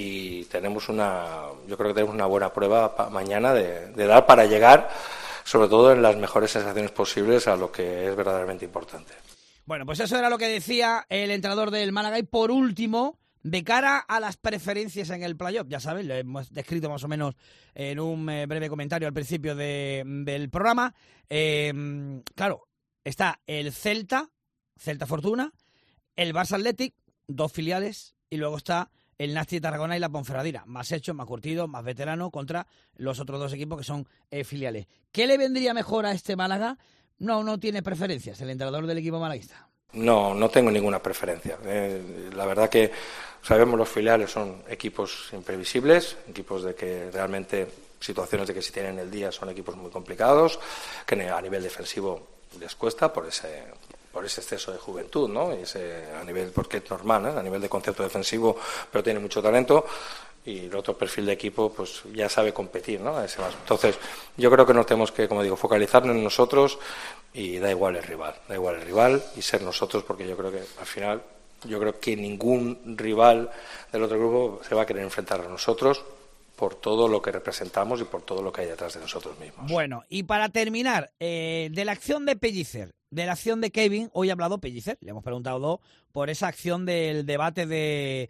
y tenemos una, yo creo que tenemos una buena prueba pa, mañana de, de dar para llegar, sobre todo en las mejores sensaciones posibles, a lo que es verdaderamente importante. Bueno, pues eso era lo que decía el entrenador del Málaga. Y por último, de cara a las preferencias en el playoff, ya sabéis, lo hemos descrito más o menos en un eh, breve comentario al principio de, del programa. Eh, claro, está el Celta, Celta Fortuna, el Barça Athletic, dos filiales, y luego está el Nasti de Tarragona y la Ponferradina, más hechos, más curtidos, más veterano, contra los otros dos equipos que son eh, filiales. ¿Qué le vendría mejor a este Málaga? No, no tiene preferencias el entrenador del equipo malaguista. No, no tengo ninguna preferencia. Eh, la verdad que sabemos los filiales son equipos imprevisibles, equipos de que realmente situaciones de que si tienen el día son equipos muy complicados, que a nivel defensivo les cuesta por ese por ese exceso de juventud, ¿no? Y ese, a nivel, porque es normal, ¿eh? A nivel de concepto defensivo, pero tiene mucho talento. Y el otro perfil de equipo pues ya sabe competir, ¿no? Ese más. Entonces, yo creo que nos tenemos que, como digo, focalizarnos en nosotros, y da igual el rival, da igual el rival y ser nosotros, porque yo creo que al final, yo creo que ningún rival del otro grupo se va a querer enfrentar a nosotros por todo lo que representamos y por todo lo que hay detrás de nosotros mismos. Bueno, y para terminar, eh, de la acción de Pellicer, de la acción de Kevin, hoy ha hablado Pellicer, le hemos preguntado por esa acción del debate de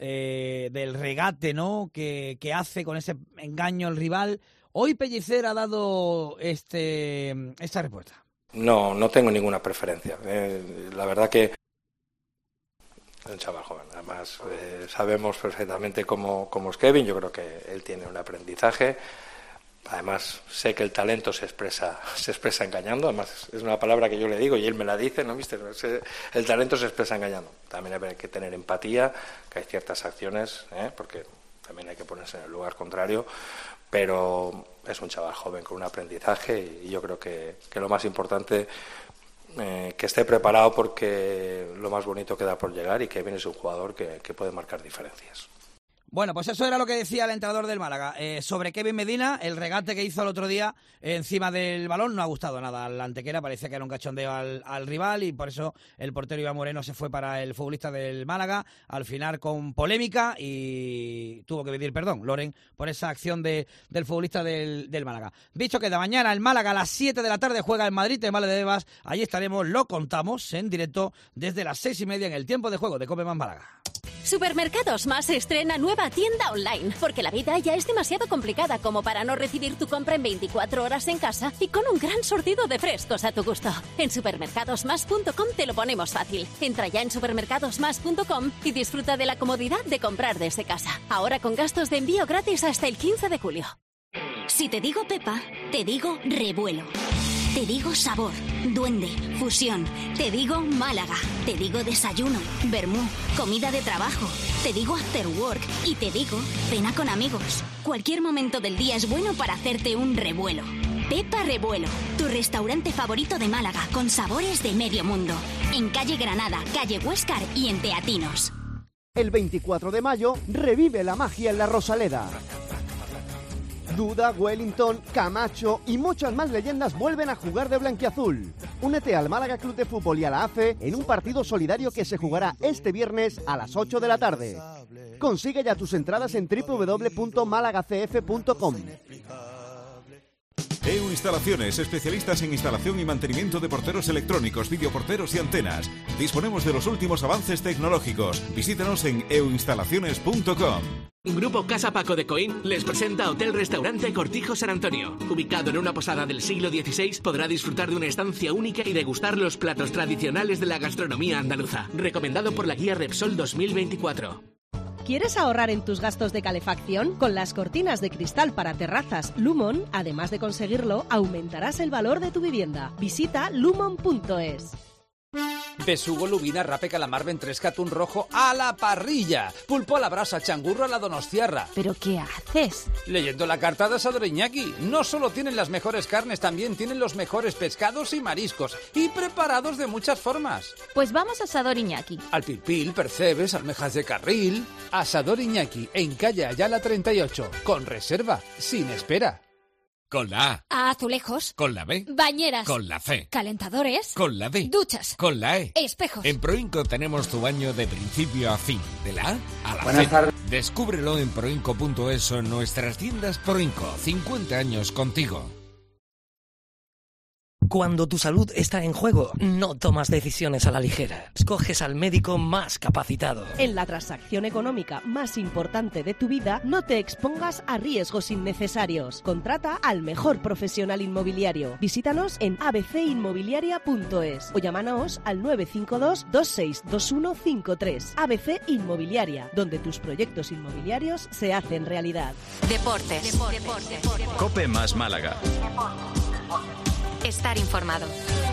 Eh, del regate, ¿no?, que, que hace con ese engaño al rival. Hoy Pellicer ha dado este esta respuesta. No, no tengo ninguna preferencia. Eh, la verdad que un chaval joven, además eh, sabemos perfectamente cómo, cómo es Kevin. Yo creo que él tiene un aprendizaje Además, sé que el talento se expresa se expresa engañando. Además, es una palabra que yo le digo y él me la dice, ¿no, mister? El talento se expresa engañando. También hay que tener empatía, que hay ciertas acciones, ¿eh? porque también hay que ponerse en el lugar contrario, pero es un chaval joven con un aprendizaje y yo creo que, que lo más importante, eh, que esté preparado, porque lo más bonito queda por llegar y que viene es un jugador que, que puede marcar diferencias. Bueno, pues eso era lo que decía el entrenador del Málaga. Eh, sobre Kevin Medina, el regate que hizo el otro día eh, encima del balón no ha gustado nada al Antequera, parecía que era un cachondeo al, al rival y por eso el portero Iván Moreno se fue para el futbolista del Málaga, al final con polémica, y tuvo que pedir perdón, Loren, por esa acción de, del futbolista del, del Málaga. Dicho que de mañana el Málaga a las siete de la tarde juega en Madrid, en Valdebebas, allí estaremos, lo contamos en directo desde las seis y media en el tiempo de juego de Cope Más Málaga. Supermercados Más estrena nueva tienda online, porque la vida ya es demasiado complicada como para no recibir tu compra en veinticuatro horas en casa y con un gran surtido de frescos a tu gusto. En supermercados más punto com te lo ponemos fácil. Entra ya en supermercados más punto com y disfruta de la comodidad de comprar desde casa. Ahora con gastos de envío gratis hasta el quince de julio. Si te digo Pepa, te digo revuelo. Te digo sabor, duende, fusión. Te digo Málaga. Te digo desayuno, vermú, comida de trabajo. Te digo after work y te digo cena con amigos. Cualquier momento del día es bueno para hacerte un revuelo. Pepa Revuelo, tu restaurante favorito de Málaga con sabores de medio mundo. En calle Granada, calle Huéscar y en Teatinos. El veinticuatro de mayo revive la magia en la Rosaleda. Duda, Wellington, Camacho y muchas más leyendas vuelven a jugar de blanquiazul. Únete al Málaga Club de Fútbol y a la A F E en un partido solidario que se jugará este viernes a las ocho de la tarde. Consigue ya tus entradas en doble u doble u doble u punto málaga c f punto com. E U Instalaciones, especialistas en instalación y mantenimiento de porteros electrónicos, videoporteros y antenas. Disponemos de los últimos avances tecnológicos. Visítanos en e u instalaciones punto com. Grupo Casa Paco de Coín les presenta Hotel Restaurante Cortijo San Antonio. Ubicado en una posada del siglo dieciséis, podrá disfrutar de una estancia única y degustar los platos tradicionales de la gastronomía andaluza. Recomendado por la guía Repsol dos mil veinticuatro. ¿Quieres ahorrar en tus gastos de calefacción? Con las cortinas de cristal para terrazas Lumon, además de conseguirlo, aumentarás el valor de tu vivienda. Visita lumon punto es. Besugo, lubina, rape, calamar, ventresca, atún rojo a la parrilla. Pulpo a la brasa, changurro a la donostiarra. ¿Pero qué haces? Leyendo la carta de Asador Iñaki. No solo tienen las mejores carnes, también tienen los mejores pescados y mariscos. Y preparados de muchas formas. Pues vamos a Asador Iñaki. Al pilpil, percebes, almejas de carril. Asador Iñaki, en calle Ayala treinta y ocho. Con reserva, sin espera. Con la A. A azulejos. Con la B. Bañeras. Con la C. Calentadores. Con la D. Duchas. Con la E. Espejos. En Proinco tenemos tu baño de principio a fin. De la A a la Buenas Z. tardes. Descúbrelo en proinco punto es o en nuestras tiendas Proinco. cincuenta años contigo. Cuando tu salud está en juego, no tomas decisiones a la ligera. Escoges al médico más capacitado. En la transacción económica más importante de tu vida, no te expongas a riesgos innecesarios. Contrata al mejor profesional inmobiliario. Visítanos en a b c inmobiliaria punto es o llámanos al nueve cinco dos, dos seis dos uno cinco tres. A B C Inmobiliaria, donde tus proyectos inmobiliarios se hacen realidad. Deportes. Deportes. Deportes. Cope Más Málaga. Estar informado.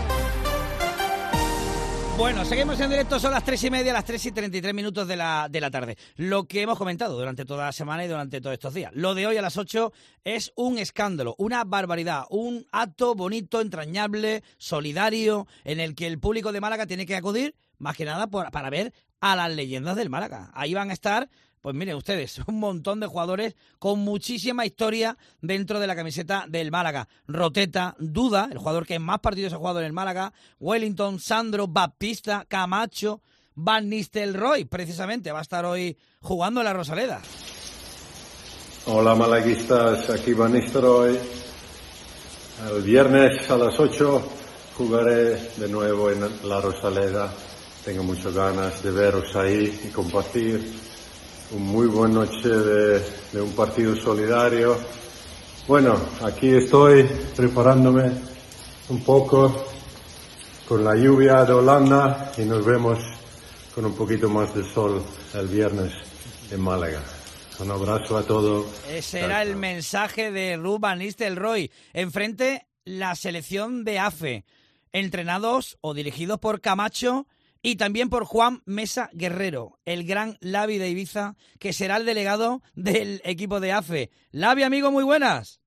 Bueno, seguimos en directo, son las tres y media, las tres y treinta y tres minutos de la, de la tarde. Lo que hemos comentado durante toda la semana y durante todos estos días. Lo de hoy a las ocho es un escándalo, una barbaridad, un acto bonito, entrañable, solidario, en el que el público de Málaga tiene que acudir, más que nada por, para ver a las leyendas del Málaga. Ahí van a estar... Pues miren ustedes, un montón de jugadores con muchísima historia dentro de la camiseta del Málaga. Roteta, Duda, el jugador que más partidos ha jugado en el Málaga, Wellington, Sandro, Baptista, Camacho, Van Nistelrooy, precisamente, va a estar hoy jugando en la Rosaleda. Hola malaguistas, aquí Van Nistelrooy. El viernes a las ocho jugaré de nuevo en la Rosaleda. Tengo muchas ganas de veros ahí y compartir un muy buena noche de, de un partido solidario. Bueno, aquí estoy preparándome un poco con la lluvia de Holanda y nos vemos con un poquito más de sol el viernes en Málaga. Un abrazo a todos. Ese era el mensaje de Ruud van Nistelrooy. Enfrente, la selección de A F E, entrenados o dirigidos por Camacho y también por Juan Mesa Guerrero, el gran Lavi de Ibiza, que será el delegado del equipo de A F E. Lavi, amigo, muy buenas.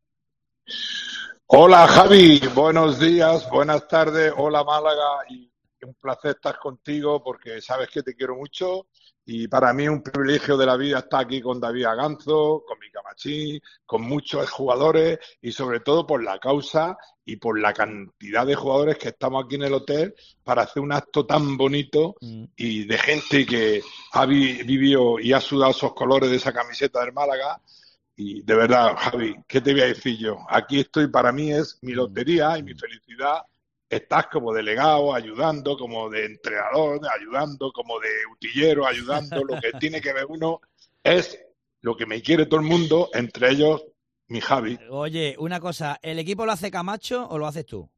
Hola, Javi. Buenos días, buenas tardes. Hola, Málaga. Y un placer estar contigo porque sabes que te quiero mucho. Y para mí un privilegio de la vida estar aquí con David Aganzo, con mi Camachín, con muchos jugadores y sobre todo por la causa y por la cantidad de jugadores que estamos aquí en el hotel para hacer un acto tan bonito mm. y de gente que ha vi- vivido y ha sudado esos colores de esa camiseta del Málaga. Y de verdad, Javi, ¿qué te voy a decir yo? Aquí estoy, para mí es mi lotería y mi felicidad. Estás como delegado, ayudando, como de entrenador, ayudando, como de utillero, ayudando. Lo que tiene que ver uno es lo que me quiere todo el mundo, entre ellos mi Javi. Oye, una cosa, ¿el equipo lo hace Camacho o lo haces tú?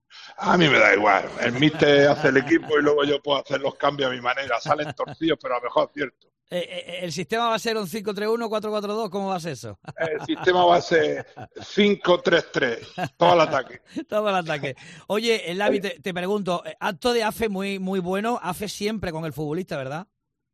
A mí me da igual. El míster hace el equipo y luego yo puedo hacer los cambios a mi manera. Salen torcidos, pero a lo mejor acierto. Eh, eh, ¿El sistema va a ser un cinco tres uno, cuatro cuatro dos? ¿Cómo va a ser eso? El sistema va a ser cinco tres tres, todo el ataque. Todo el ataque. Oye, Lavi, te, te pregunto, acto de A F E muy, muy bueno, A F E siempre con el futbolista, ¿verdad?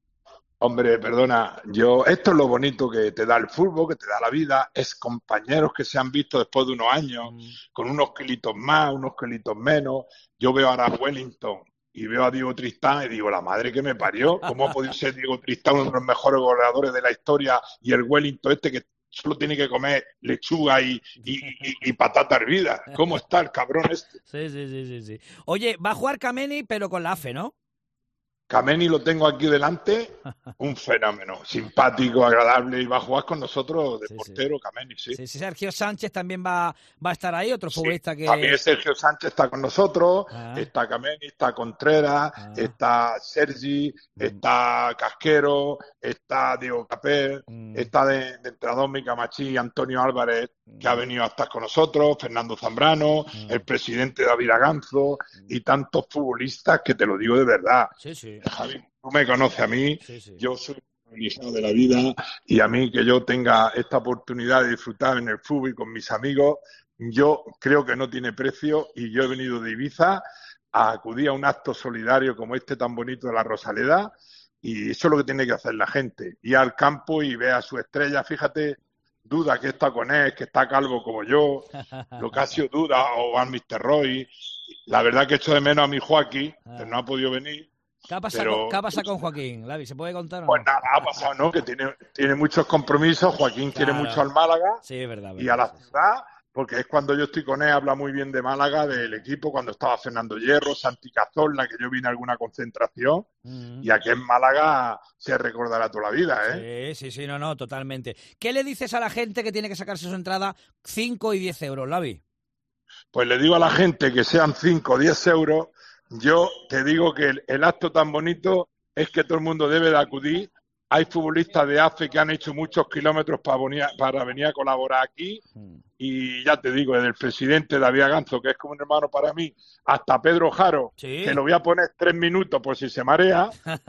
Hombre, perdona, yo esto es lo bonito que te da el fútbol, que te da la vida, es compañeros que se han visto después de unos años, mm. con unos kilitos más, unos kilitos menos. Yo veo ahora a Wellington y veo a Diego Tristán y digo, la madre que me parió, ¿cómo ha podido ser Diego Tristán uno de los mejores goleadores de la historia y el Wellington este que solo tiene que comer lechuga y, y, y, y patata hervida? ¿Cómo está el cabrón este? Sí, sí, sí, sí, sí. Oye, va a jugar Kameni, pero con la A F E, ¿no? Kameni lo tengo aquí delante, un fenómeno, simpático, agradable, y va a jugar con nosotros de sí, portero, sí. Kameni, sí. sí. Sí, Sergio Sánchez también va, va a estar ahí, otro sí, futbolista que... También Sergio Sánchez está con nosotros, ah. está Kameni, está Contreras, ah. está Sergi, mm. está Casquero, está Diego Capel, mm. está de, de entrenador mi Camachí, Antonio Álvarez, mm. que ha venido a estar con nosotros, Fernando Zambrano, mm. el presidente David Aganzo, mm. y tantos futbolistas que te lo digo de verdad. Sí, sí. Javi, tú me conoces a mí, sí, sí. Yo soy privilegiado de la vida y a mí que yo tenga esta oportunidad de disfrutar en el fútbol y con mis amigos, yo creo que no tiene precio y yo he venido de Ibiza a acudir a un acto solidario como este tan bonito de la Rosaleda y eso es lo que tiene que hacer la gente, ir al campo y ver a su estrella, fíjate, Duda que está con él, que está calvo como yo, lo que ha sido Duda o al míster Roy, la verdad que echo de menos a mi Joaquín, que no ha podido venir. ¿Qué ha pasado, pero, con, ¿qué ha pasado con Joaquín, Lavi? ¿Se puede contar o no? Pues nada, ha pasado, ¿no? Que tiene, tiene muchos compromisos. Joaquín claro. quiere mucho al Málaga sí, es verdad, y a la ciudad, porque es cuando yo estoy con él, habla muy bien de Málaga, del equipo, cuando estaba Fernando Hierro, Santi Cazorla, que yo vine a alguna concentración, mm. y aquí en Málaga se recordará toda la vida, ¿eh? Sí, sí, sí, no, no, totalmente. ¿Qué le dices a la gente que tiene que sacarse su entrada cinco y diez euros, Lavi? Pues le digo a la gente que sean cinco o diez euros, yo te digo que el, el acto tan bonito es que todo el mundo debe de acudir. Hay futbolistas de A F E que han hecho muchos kilómetros para venir, para venir a colaborar aquí y ya te digo, desde el presidente David Aganzo, que es como un hermano para mí, hasta Pedro Jaro, ¿sí? que lo voy a poner tres minutos por si se marea.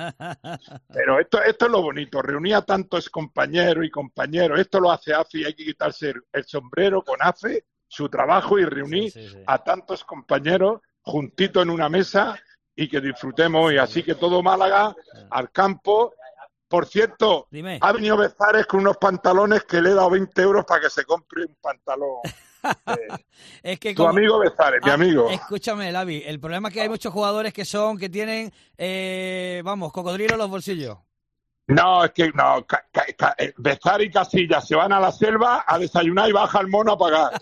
Pero esto, esto es lo bonito, reunir a tantos compañeros y compañeros. Esto lo hace A F E y hay que quitarse el, el sombrero con A F E, su trabajo y reunir sí, sí, sí. a tantos compañeros juntitos en una mesa y que disfrutemos hoy. Así que todo Málaga al campo. Por cierto, Dime. ha venido Bezares con unos pantalones que le he dado veinte euros para que se compre un pantalón. Eh, es que tu como... amigo Bezares, ah, mi amigo. Escúchame, Lavi, el problema es que hay muchos jugadores que son, que tienen, eh, vamos, cocodrilo en los bolsillos. No, es que no, ca, ca, ca, Bezares y Casillas se van a la selva a desayunar y baja el mono a pagar.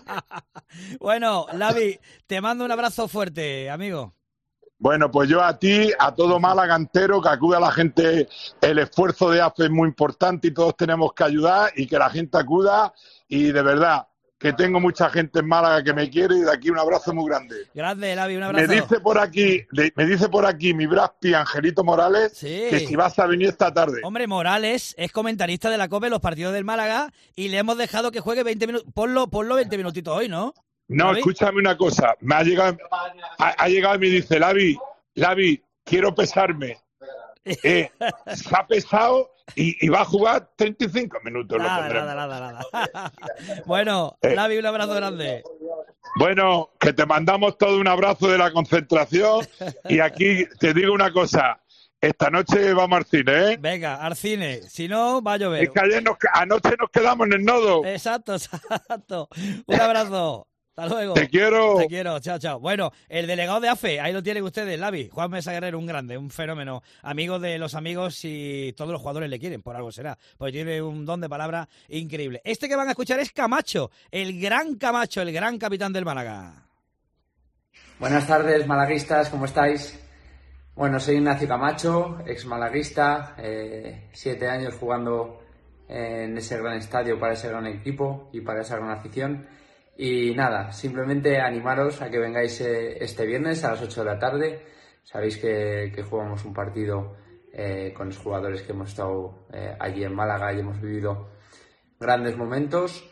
Bueno, Lavi, te mando un abrazo fuerte, amigo. Bueno, pues yo a ti, a todo Málaga entero, que acude a la gente, el esfuerzo de A F E es muy importante y todos tenemos que ayudar y que la gente acuda y de verdad que tengo mucha gente en Málaga que me quiere y de aquí un abrazo muy grande. Grande, Lavi, un abrazo. Me dice por aquí, me dice por aquí mi Brad Pitt, Angelito Morales, sí. que si vas a venir esta tarde. Hombre, Morales es comentarista de la COPE en los partidos del Málaga y le hemos dejado que juegue veinte minutos, ponlo, ponlo veinte minutitos hoy, ¿no? No, ¿Lavi? Escúchame una cosa, me ha llegado, ha, ha llegado y me dice, Lavi, Lavi, quiero pesarme. Eh, se ha pesado y, y va a jugar treinta y cinco minutos. Nada, lo nada, nada, nada. Bueno, Eh. Lavi, un abrazo grande. Bueno, que te mandamos todo un abrazo de la concentración y aquí te digo una cosa, esta noche vamos al cine, ¿eh? Venga, al cine, si no, va a llover. Es que ayer nos, anoche nos quedamos en el nodo. Exacto, exacto. Un abrazo. Hasta luego. Te quiero. Te quiero, chao, chao. Bueno, el delegado de A F E, ahí lo tienen ustedes, Lavi. Juan Mesa Guerrero, un grande, un fenómeno. Amigo de los amigos y todos los jugadores le quieren, por algo será. Porque tiene un don de palabra increíble. Este que van a escuchar es Camacho, el gran Camacho, el gran capitán del Málaga. Buenas tardes, malaguistas, ¿cómo estáis? Bueno, soy Ignacio Camacho, ex malaguista, eh, siete años jugando en ese gran estadio para ese gran equipo y para esa gran afición. Y nada, simplemente animaros a que vengáis eh, este viernes a las ocho de la tarde. Sabéis que, que jugamos un partido eh, con los jugadores que hemos estado eh, allí en Málaga y hemos vivido grandes momentos.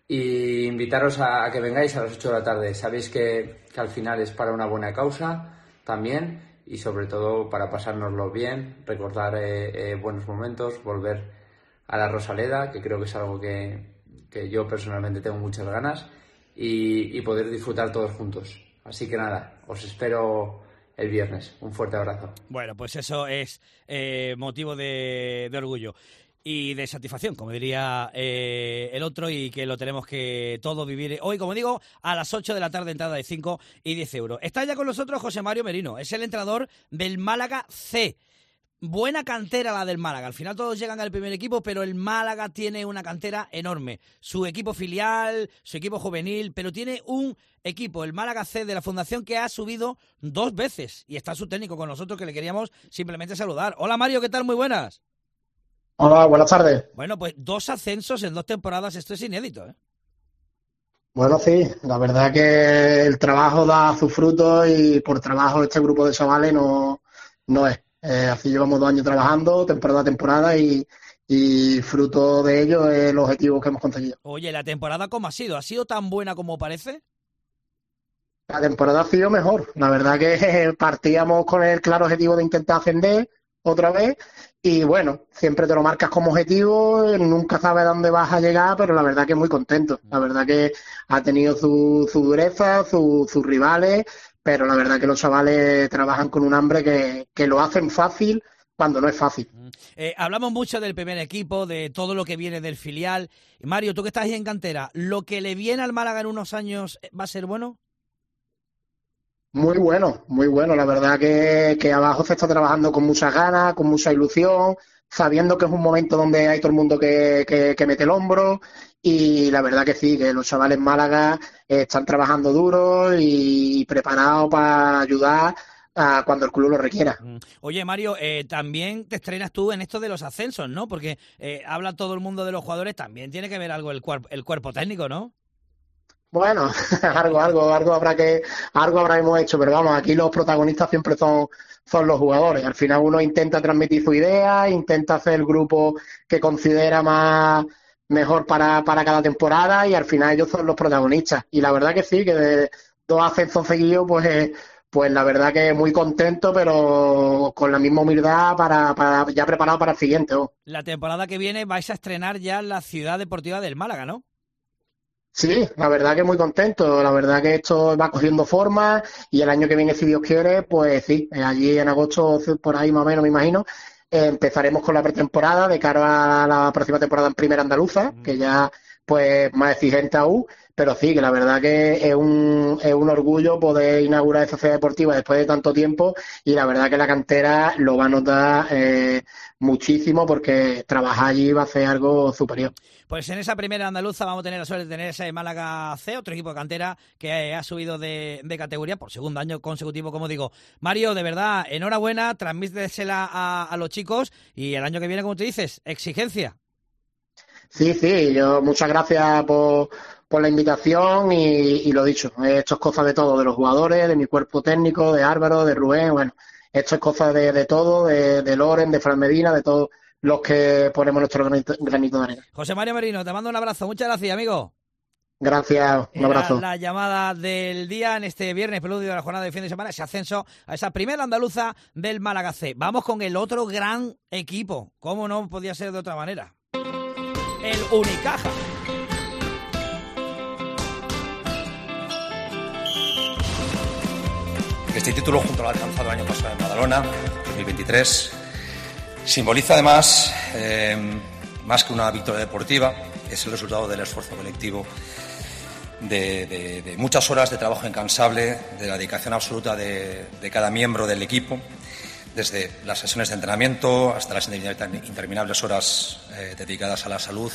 Y invitaros a, a que vengáis a las ocho de la tarde. Sabéis que, que al final es para una buena causa también y sobre todo para pasárnoslo bien, recordar eh, eh, buenos momentos, volver a la Rosaleda, que creo que es algo que, que yo personalmente tengo muchas ganas. Y, y poder disfrutar todos juntos. Así que nada, os espero el viernes. Un fuerte abrazo. Bueno, pues eso es eh, motivo de, de orgullo y de satisfacción, como diría eh, el otro, y que lo tenemos que todos vivir hoy, como digo, a las ocho de la tarde, entrada de cinco y diez euros. Está ya con nosotros José Mario Merino, es el entrenador del Málaga C. Buena cantera la del Málaga. Al final todos llegan al primer equipo, pero el Málaga tiene una cantera enorme. Su equipo filial, su equipo juvenil, pero tiene un equipo, el Málaga C de la Fundación, que ha subido dos veces. Y está su técnico con nosotros, que le queríamos simplemente saludar. Hola Mario, ¿qué tal? Muy buenas. Hola, buenas tardes. Bueno, pues dos ascensos en dos temporadas, esto es inédito, ¿eh? Bueno, sí, la verdad que el trabajo da sus frutos y por trabajo este grupo de chavales no, no es. Eh, así llevamos dos años trabajando, temporada a temporada, y, y fruto de ello es el objetivo que hemos conseguido. Oye, ¿la temporada cómo ha sido? ¿Ha sido tan buena como parece? La temporada ha sido mejor. La verdad que partíamos con el claro objetivo de intentar ascender otra vez y bueno, siempre te lo marcas como objetivo, nunca sabes a dónde vas a llegar, pero la verdad que muy contento. La verdad que ha tenido su, su dureza, su, sus rivales, pero la verdad que los chavales trabajan con un hambre que, que lo hacen fácil cuando no es fácil. Eh, hablamos mucho del primer equipo, de todo lo que viene del filial. Mario, tú que estás ahí en cantera, ¿lo que le viene al Málaga en unos años va a ser bueno? Muy bueno, muy bueno. La verdad que, que abajo se está trabajando con muchas ganas, con mucha ilusión, sabiendo que es un momento donde hay todo el mundo que, que, que mete el hombro. Y la verdad que sí, que los chavales en Málaga están trabajando duro y preparados para ayudar a cuando el club lo requiera. Oye, Mario, eh, también te estrenas tú en esto de los ascensos, ¿no? Porque eh, habla todo el mundo de los jugadores, también tiene que ver algo el, cuerp- el cuerpo técnico, ¿no? Bueno, algo, algo, algo habrá que, algo habremos hecho, pero vamos, aquí los protagonistas siempre son, son los jugadores. Al final uno intenta transmitir su idea, intenta hacer el grupo que considera más mejor para, para cada temporada y al final ellos son los protagonistas. Y la verdad que sí, que de dos ascensos seguidos, pues, eh, pues la verdad que muy contento, pero con la misma humildad para, para ya preparado para el siguiente. ¿no? La temporada que viene vais a estrenar ya la Ciudad Deportiva del Málaga, ¿no? Sí, la verdad que muy contento, la verdad que esto va cogiendo forma y el año que viene, si Dios quiere, pues sí, allí en agosto, por ahí más o menos me imagino, eh, empezaremos con la pretemporada de cara a la próxima temporada en Primera Andaluza, que ya pues más exigente aún, pero sí, que la verdad que es un, es un orgullo poder inaugurar esa ciudad deportiva después de tanto tiempo y la verdad que la cantera lo va a notar eh, muchísimo porque trabajar allí va a ser algo superior. Pues en esa Primera Andaluza vamos a tener la suerte de tener ese Málaga C, otro equipo de cantera que ha subido de, de categoría por segundo año consecutivo, como digo. Mario, de verdad, enhorabuena, transmítesela a, a los chicos y el año que viene, como tú dices, exigencia. Sí, sí, yo muchas gracias por, por la invitación y, y lo dicho, esto es cosa de todo, de los jugadores, de mi cuerpo técnico, de Álvaro, de Rubén, bueno, esto es cosa de, de todo, de, de Loren, de Fran Medina, de todos los que ponemos nuestro granito, granito de arena. José Mario Merino, te mando un abrazo, muchas gracias, amigo. Gracias, un abrazo. Era la llamada del día en este viernes, preludio de la jornada de fin de semana, ese ascenso a esa primera andaluza del Málaga C. Vamos con el otro gran equipo, ¿cómo no podía ser de otra manera? El Unicaja. Este título, junto al alcanzado el año pasado en Badalona, dos mil veintitrés, simboliza además, eh, más que una victoria deportiva, es el resultado del esfuerzo colectivo de, de, de muchas horas de trabajo incansable, de la dedicación absoluta de, de cada miembro del equipo, desde las sesiones de entrenamiento hasta las interminables horas eh, dedicadas a la salud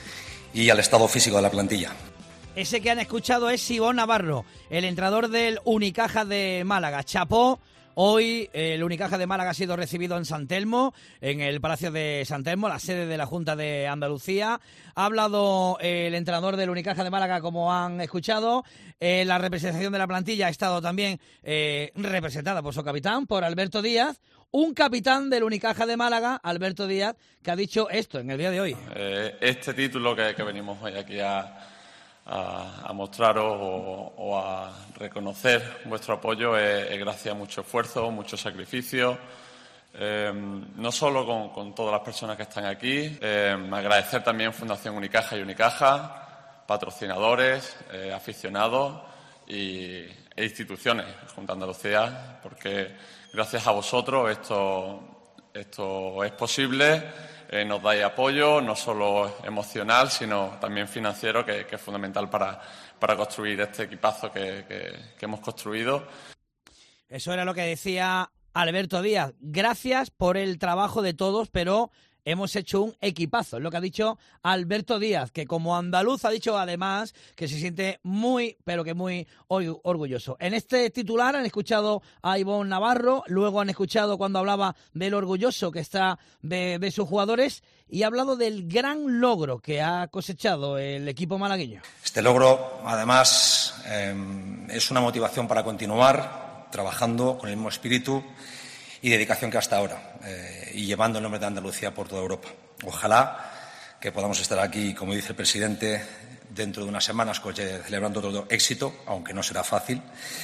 y al estado físico de la plantilla. Ese que han escuchado es Sibón Navarro, el entrenador del Unicaja de Málaga. Chapó. Hoy el Unicaja de Málaga ha sido recibido en San Telmo, en el Palacio de San Telmo, la sede de la Junta de Andalucía. Ha hablado el entrenador del Unicaja de Málaga, como han escuchado. Eh, la representación de la plantilla ha estado también eh, representada por su capitán, por Alberto Díaz. Un capitán del Unicaja de Málaga, Alberto Díaz, que ha dicho esto en el día de hoy. Eh, este título que, que venimos hoy aquí a... A, a mostraros o, o a reconocer vuestro apoyo es, es gracias a mucho esfuerzo, mucho sacrificio, eh, no solo con, con todas las personas que están aquí, eh, agradecer también Fundación Unicaja y Unicaja, patrocinadores, eh, aficionados y, e instituciones, Junta de Andalucía, porque gracias a vosotros esto, esto es posible. Eh, nos dais apoyo, no solo emocional, sino también financiero, que, que es fundamental para, para construir este equipazo que, que, que hemos construido. Eso era lo que decía Alberto Díaz. Gracias por el trabajo de todos, pero hemos hecho un equipazo. Es lo que ha dicho Alberto Díaz, que como andaluz ha dicho además que se siente muy, pero que muy orgulloso. En este titular han escuchado a Ivón Navarro, luego han escuchado cuando hablaba del orgulloso que está de, de sus jugadores y ha hablado del gran logro que ha cosechado el equipo malagueño. Este logro, además, eh, es una motivación para continuar trabajando con el mismo espíritu y dedicación que hasta ahora, eh, y llevando el nombre de Andalucía por toda Europa. Ojalá que podamos estar aquí, como dice el presidente, dentro de unas semanas, celebrando todo éxito, aunque no será fácil.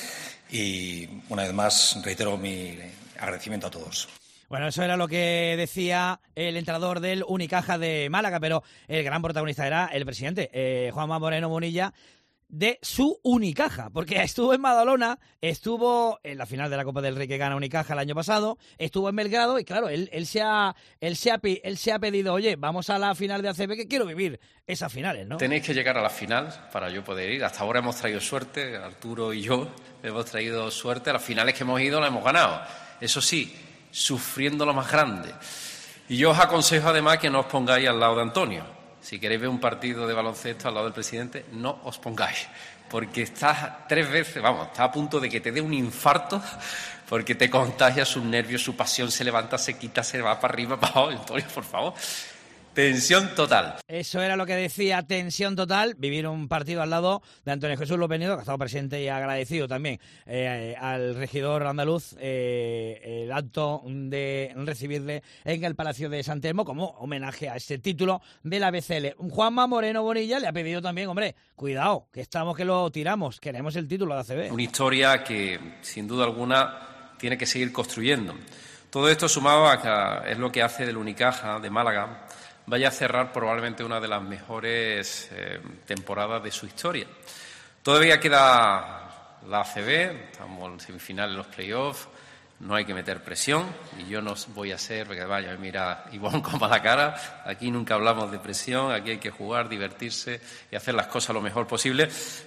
Y, una vez más, reitero mi agradecimiento a todos. Bueno, eso era lo que decía el entrenador del Unicaja de Málaga, pero el gran protagonista era el presidente, eh, Juanma Moreno Bonilla, de su Unicaja, porque estuvo en Badalona, estuvo en la final de la Copa del Rey que gana Unicaja el año pasado, estuvo en Belgrado y claro, él, él, se ha, él, se ha, él se ha pedido, oye, vamos a la final de A C B que quiero vivir esas finales, ¿no? Tenéis que llegar a la final para yo poder ir. Hasta ahora hemos traído suerte, Arturo y yo hemos traído suerte, a las finales que hemos ido las hemos ganado. Eso sí, sufriendo lo más grande. Y yo os aconsejo además que no os pongáis al lado de Antonio. Si queréis ver un partido de baloncesto al lado del presidente, no os pongáis, porque estás tres veces, vamos, estás a punto de que te dé un infarto, porque te contagia sus nervios, su pasión, se levanta, se quita, se va para arriba, para abajo. Antonio, por favor. Tensión total. Eso era lo que decía, tensión total. Vivir un partido al lado de Antonio Jesús López Nieto, que ha estado presente y agradecido también eh, al regidor andaluz eh, el acto de recibirle en el Palacio de San Telmo como homenaje a este título de la B C L. Juanma Moreno Bonilla le ha pedido también, hombre, cuidado, que estamos que lo tiramos, queremos el título de A C B. Una historia que, sin duda alguna, tiene que seguir construyendo. Todo esto sumado a que es lo que hace del Unicaja de Málaga vaya a cerrar probablemente una de las mejores eh, temporadas de su historia. Todavía queda la A C B, estamos en semifinales, los playoffs, no hay que meter presión y yo no voy a ser, porque vaya, mira Ivón como a la cara, aquí nunca hablamos de presión, aquí hay que jugar, divertirse y hacer las cosas lo mejor posible.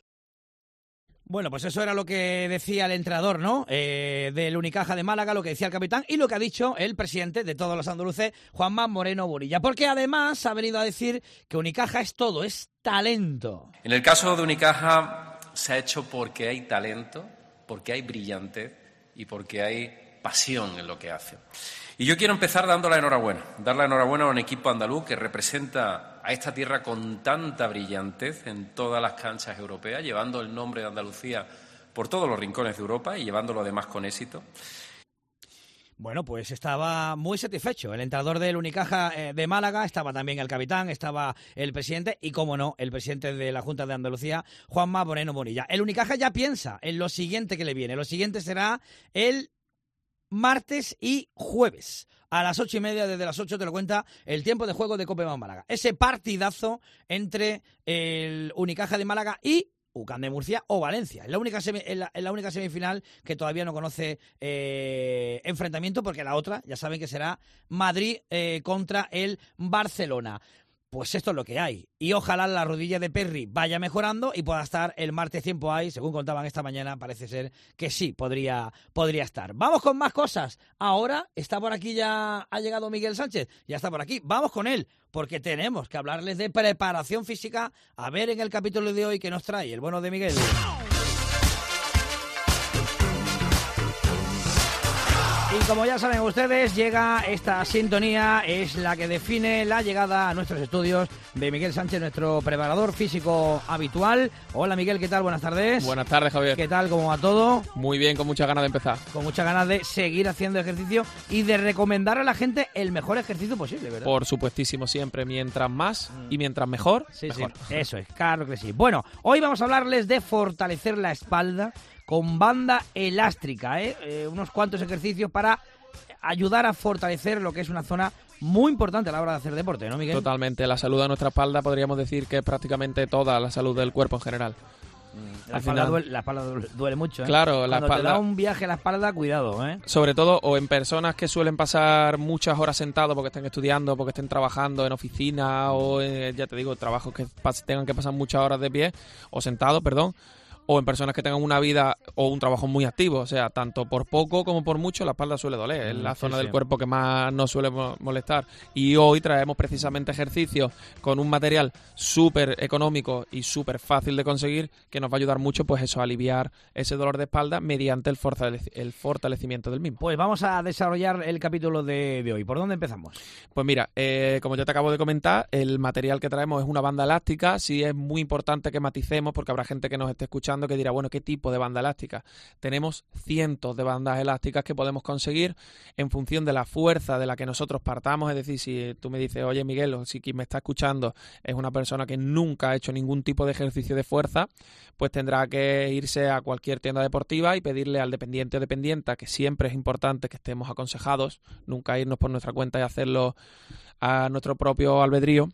Bueno, pues eso era lo que decía el entrenador, ¿no? Eh, del Unicaja de Málaga, lo que decía el capitán y lo que ha dicho el presidente de todos los andaluces, Juanma Moreno Bonilla. Porque además ha venido a decir que Unicaja es todo, es talento. En el caso de Unicaja se ha hecho porque hay talento, porque hay brillantez y porque hay pasión en lo que hace. Y yo quiero empezar dando la enhorabuena, dar la enhorabuena a un equipo andaluz que representa a esta tierra con tanta brillantez en todas las canchas europeas, llevando el nombre de Andalucía por todos los rincones de Europa y llevándolo además con éxito. Bueno, pues estaba muy satisfecho. El entrenador del Unicaja eh, de Málaga, estaba también el capitán, estaba el presidente y, como no, el presidente de la Junta de Andalucía, Juanma Moreno Bonilla. El Unicaja ya piensa en lo siguiente que le viene. Lo siguiente será el martes y jueves. A las ocho y media, desde las ocho te lo cuenta el tiempo de juego de Copa Málaga. Ese partidazo entre el Unicaja de Málaga y U C A M de Murcia o Valencia. Es la única, semi, es la, es la única semifinal que todavía no conoce eh, enfrentamiento, porque la otra, ya saben que será Madrid eh, contra el Barcelona. Pues esto es lo que hay. Y ojalá la rodilla de Perry vaya mejorando y pueda estar el martes tiempo ahí. Según contaban esta mañana, parece ser que sí, podría, podría estar. Vamos con más cosas. Ahora está por aquí ya, ha llegado Miguel Sánchez. Ya está por aquí. Vamos con él, porque tenemos que hablarles de preparación física. A ver en el capítulo de hoy qué nos trae el bueno de Miguel. Y como ya saben ustedes, llega esta sintonía, es la que define la llegada a nuestros estudios de Miguel Sánchez, nuestro preparador físico habitual. Hola Miguel, ¿qué tal? Buenas tardes. Buenas tardes, Javier. ¿Qué tal? ¿Cómo va todo? Muy bien, con muchas ganas de empezar. Con muchas ganas de seguir haciendo ejercicio y de recomendar a la gente el mejor ejercicio posible, ¿verdad? Por supuestísimo, siempre. Mientras más y mientras mejor, sí, mejor. Sí, eso es, claro que sí. Bueno, hoy vamos a hablarles de fortalecer la espalda con banda elástica, ¿eh? Eh, unos cuantos ejercicios para ayudar a fortalecer lo que es una zona muy importante a la hora de hacer deporte, ¿no, Miguel? Totalmente. La salud de nuestra espalda podríamos decir que es prácticamente toda la salud del cuerpo en general. La espalda, duele, la espalda duele mucho, ¿eh? Claro, la Cuando espalda... te da un viaje a la espalda, cuidado, ¿eh? Sobre todo, o en personas que suelen pasar muchas horas sentados porque estén estudiando, porque estén trabajando en oficina o, en, ya te digo, trabajos que tengan que pasar muchas horas de pie, o sentados, perdón, o en personas que tengan una vida o un trabajo muy activo, o sea, tanto por poco como por mucho la espalda suele doler, es la sí, zona sí. del cuerpo que más nos suele molestar. Y hoy traemos precisamente ejercicios con un material súper económico y súper fácil de conseguir que nos va a ayudar mucho, pues eso, a aliviar ese dolor de espalda mediante el, fortalec- el fortalecimiento del mismo. Pues vamos a desarrollar el capítulo de, de hoy. ¿Por dónde empezamos? Pues mira, eh, como ya te acabo de comentar, el material que traemos es una banda elástica. Sí es muy importante que maticemos porque habrá gente que nos esté escuchando que dirá, bueno, ¿qué tipo de banda elástica? Tenemos cientos de bandas elásticas que podemos conseguir en función de la fuerza de la que nosotros partamos. Es decir, si tú me dices, oye Miguel, o si quien me está escuchando es una persona que nunca ha hecho ningún tipo de ejercicio de fuerza, pues tendrá que irse a cualquier tienda deportiva y pedirle al dependiente o dependienta, que siempre es importante que estemos aconsejados, nunca irnos por nuestra cuenta y hacerlo a nuestro propio albedrío,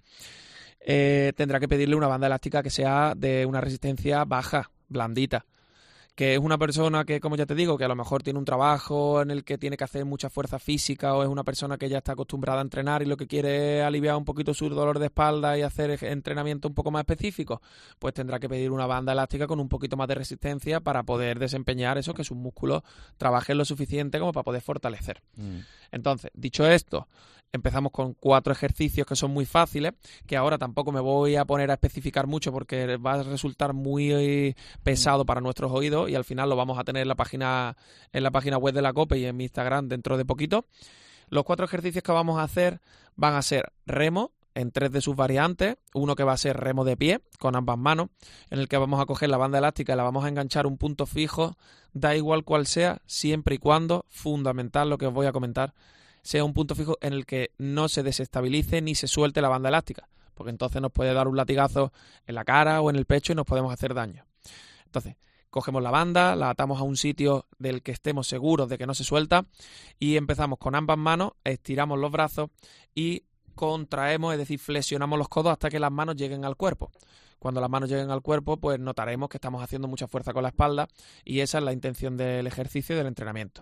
eh, tendrá que pedirle una banda elástica que sea de una resistencia baja, blandita, que es una persona que, como ya te digo, que a lo mejor tiene un trabajo en el que tiene que hacer mucha fuerza física, o es una persona que ya está acostumbrada a entrenar y lo que quiere es aliviar un poquito su dolor de espalda y hacer entrenamiento un poco más específico, pues tendrá que pedir una banda elástica con un poquito más de resistencia para poder desempeñar eso, que sus músculos trabajen lo suficiente como para poder fortalecer. Mm. Entonces, dicho esto, empezamos con cuatro ejercicios que son muy fáciles, que ahora tampoco me voy a poner a especificar mucho porque va a resultar muy pesado para nuestros oídos y al final lo vamos a tener en la página, en la página web de la COPE y en mi Instagram dentro de poquito. Los cuatro ejercicios que vamos a hacer van a ser remo en tres de sus variantes, uno que va a ser remo de pie con ambas manos, en el que vamos a coger la banda elástica y la vamos a enganchar un punto fijo, da igual cual sea, siempre y cuando, fundamental lo que os voy a comentar, sea un punto fijo en el que no se desestabilice ni se suelte la banda elástica, porque entonces nos puede dar un latigazo en la cara o en el pecho y nos podemos hacer daño. Entonces, cogemos la banda, la atamos a un sitio del que estemos seguros de que no se suelta y empezamos con ambas manos, estiramos los brazos y contraemos, es decir, flexionamos los codos hasta que las manos lleguen al cuerpo. Cuando las manos lleguen al cuerpo, pues notaremos que estamos haciendo mucha fuerza con la espalda y esa es la intención del ejercicio y del entrenamiento.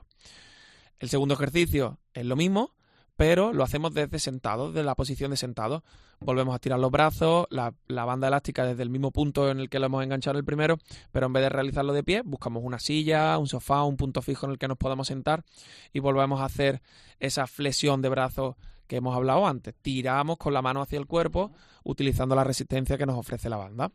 El segundo ejercicio es lo mismo, pero lo hacemos desde sentado, desde la posición de sentado. Volvemos a estirar los brazos, la, la banda elástica desde el mismo punto en el que lo hemos enganchado el primero, pero en vez de realizarlo de pie, buscamos una silla, un sofá, un punto fijo en el que nos podamos sentar y volvemos a hacer esa flexión de brazos que hemos hablado antes. Tiramos con la mano hacia el cuerpo, utilizando la resistencia que nos ofrece la banda.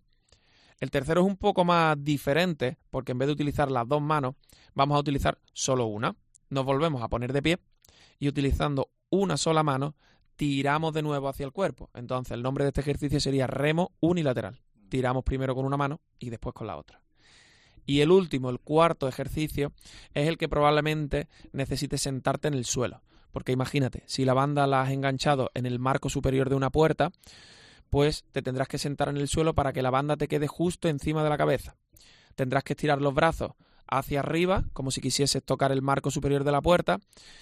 El tercero es un poco más diferente, porque en vez de utilizar las dos manos, vamos a utilizar solo una. Nos volvemos a poner de pie y utilizando una sola mano tiramos de nuevo hacia el cuerpo. Entonces el nombre de este ejercicio sería remo unilateral. Tiramos primero con una mano y después con la otra. Y el último, el cuarto ejercicio, es el que probablemente necesites sentarte en el suelo. Porque imagínate, si la banda la has enganchado en el marco superior de una puerta, pues te tendrás que sentar en el suelo para que la banda te quede justo encima de la cabeza. Tendrás que estirar los brazos hacia arriba, como si quisieses tocar el marco superior de la puerta,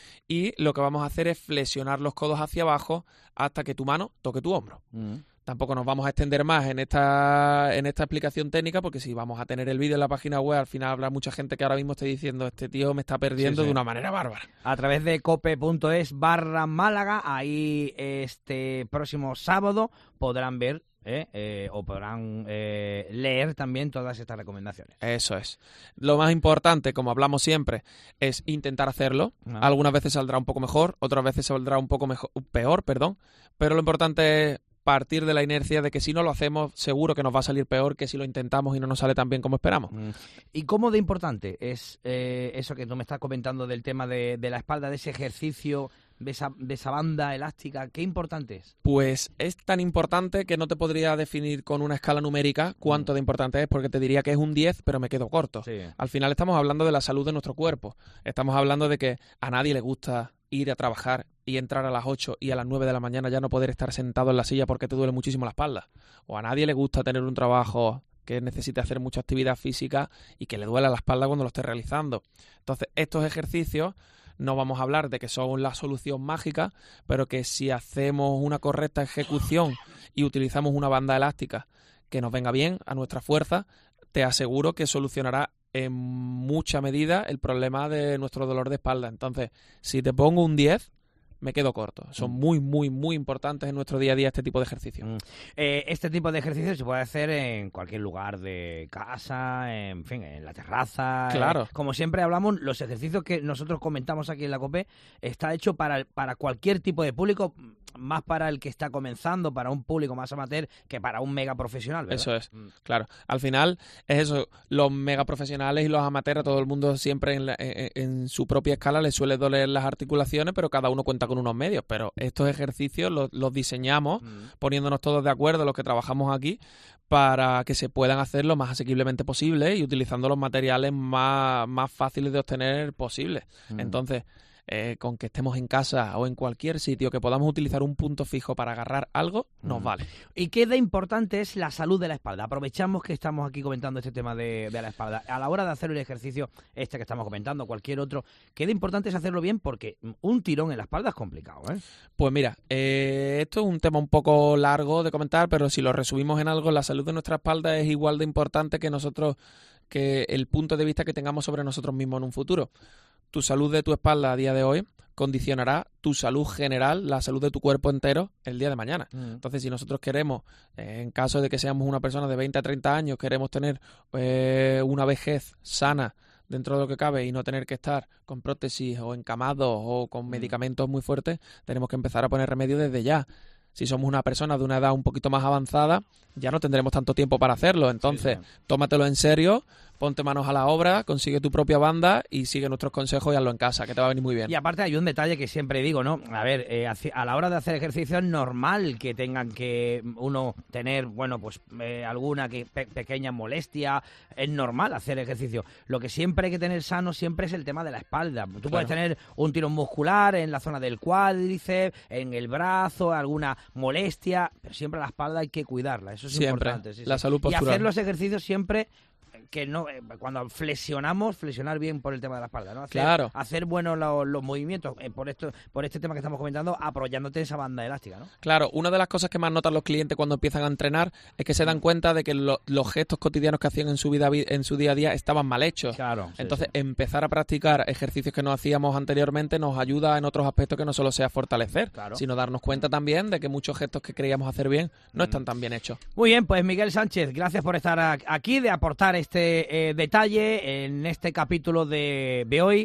y lo que vamos a hacer es flexionar los codos hacia abajo hasta que tu mano toque tu hombro. Mm. Tampoco nos vamos a extender más en esta en esta explicación técnica, porque si vamos a tener el vídeo en la página web, al final habrá mucha gente que ahora mismo esté diciendo este tío me está perdiendo sí, sí. de una manera bárbara. A través de cope.es barra Málaga, ahí este próximo sábado podrán ver ¿Eh? Eh, o podrán eh, leer también todas estas recomendaciones. Eso es. Lo más importante, como hablamos siempre, es intentar hacerlo. Ah. Algunas veces saldrá un poco mejor, otras veces saldrá un poco mejor, peor, perdón. Pero lo importante es partir de la inercia de que si no lo hacemos, seguro que nos va a salir peor que si lo intentamos y no nos sale tan bien como esperamos. Mm. ¿Y cómo de importante es eh, eso que tú me estás comentando del tema de, de la espalda, de ese ejercicio, de esa, de esa banda elástica? ¿Qué importante es? Pues es tan importante que no te podría definir con una escala numérica cuánto mm. de importante es, porque te diría que es un diez, pero me quedo corto. Sí. Al final estamos hablando de la salud de nuestro cuerpo. Estamos hablando de que a nadie le gusta ir a trabajar y entrar a las ocho y a las nueve de la mañana ya no poder estar sentado en la silla porque te duele muchísimo la espalda. O a nadie le gusta tener un trabajo que necesite hacer mucha actividad física y que le duela la espalda cuando lo esté realizando. Entonces, estos ejercicios no vamos a hablar de que son la solución mágica, pero que si hacemos una correcta ejecución y utilizamos una banda elástica que nos venga bien a nuestra fuerza, te aseguro que solucionará en mucha medida el problema de nuestro dolor de espalda. Entonces, si te pongo un diez, me quedo corto. Son muy, muy, muy importantes en nuestro día a día este tipo de ejercicios. Mm. Eh, este tipo de ejercicios se puede hacer en cualquier lugar de casa, en fin, en la terraza. Claro. Eh, como siempre hablamos, los ejercicios que nosotros comentamos aquí en la COPE está hecho para, para cualquier tipo de público, más para el que está comenzando, para un público más amateur que para un mega profesional, ¿verdad? Eso es, mm. claro. Al final es eso, los mega profesionales y los amateurs, a todo el mundo siempre en, la, en, en su propia escala les suele doler las articulaciones, pero cada uno cuenta con unos medios. Pero estos ejercicios los, los diseñamos mm. poniéndonos todos de acuerdo, los que trabajamos aquí, para que se puedan hacer lo más asequiblemente posible y utilizando los materiales más, más fáciles de obtener posibles. Mm. Entonces, Eh, con que estemos en casa o en cualquier sitio que podamos utilizar un punto fijo para agarrar algo, nos mm. vale. ¿Y qué de importante es la salud de la espalda? Aprovechamos que estamos aquí comentando este tema de, de la espalda. A la hora de hacer el ejercicio este que estamos comentando, cualquier otro, ¿qué de importante es hacerlo bien? Porque un tirón en la espalda es complicado, ¿eh? Pues mira, eh, esto es un tema un poco largo de comentar, pero si lo resumimos en algo, la salud de nuestra espalda es igual de importante que nosotros, que el punto de vista que tengamos sobre nosotros mismos en un futuro. Tu salud de tu espalda a día de hoy condicionará tu salud general, la salud de tu cuerpo entero el día de mañana. Mm. Entonces, si nosotros queremos, eh, en caso de que seamos una persona de veinte a treinta años, queremos tener eh, una vejez sana dentro de lo que cabe y no tener que estar con prótesis o encamados o con mm. medicamentos muy fuertes, tenemos que empezar a poner remedio desde ya. Si somos una persona de una edad un poquito más avanzada, ya no tendremos tanto tiempo para hacerlo. Entonces, sí, sí. tómatelo en serio, ponte manos a la obra, consigue tu propia banda y sigue nuestros consejos y hazlo en casa, que te va a venir muy bien. Y aparte hay un detalle que siempre digo, ¿no? A ver, eh, a la hora de hacer ejercicio es normal que tengan que uno tener, bueno, pues eh, alguna que, pe pequeña molestia. Es normal hacer ejercicio. Lo que siempre hay que tener sano siempre es el tema de la espalda. Tú claro. puedes tener un tirón muscular en la zona del cuádriceps, en el brazo, alguna molestia, pero siempre la espalda hay que cuidarla. Eso es siempre. importante. Sí, la sí. salud postural. Y hacer los ejercicios siempre que no, eh, cuando flexionamos, flexionar bien por el tema de la espalda, ¿no? Hacer, claro. hacer buenos los, los movimientos eh, por esto, por este tema que estamos comentando, apoyándote esa banda elástica, ¿no? Claro, una de las cosas que más notan los clientes cuando empiezan a entrenar es que se dan cuenta de que lo, los gestos cotidianos que hacían en su vida, en su día a día, estaban mal hechos. Claro. Sí, Entonces, sí. empezar a practicar ejercicios que no hacíamos anteriormente nos ayuda en otros aspectos que no solo sea fortalecer, claro. sino darnos cuenta también de que muchos gestos que creíamos hacer bien no mm. están tan bien hechos. Muy bien, pues Miguel Sánchez, gracias por estar aquí, de aportar este eh, detalle en este capítulo de, de hoy.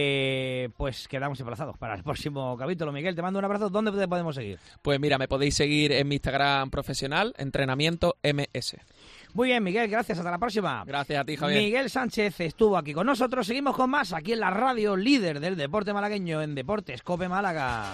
Eh, pues quedamos emplazados para el próximo capítulo. Miguel, te mando un abrazo. ¿Dónde te podemos seguir? Pues mira, me podéis seguir en mi Instagram profesional, entrenamiento M S. Muy bien, Miguel, gracias. Hasta la próxima. Gracias a ti, Javier. Miguel Sánchez estuvo aquí con nosotros. Seguimos con más aquí en la radio líder del deporte malagueño, en Deportes COPE Málaga.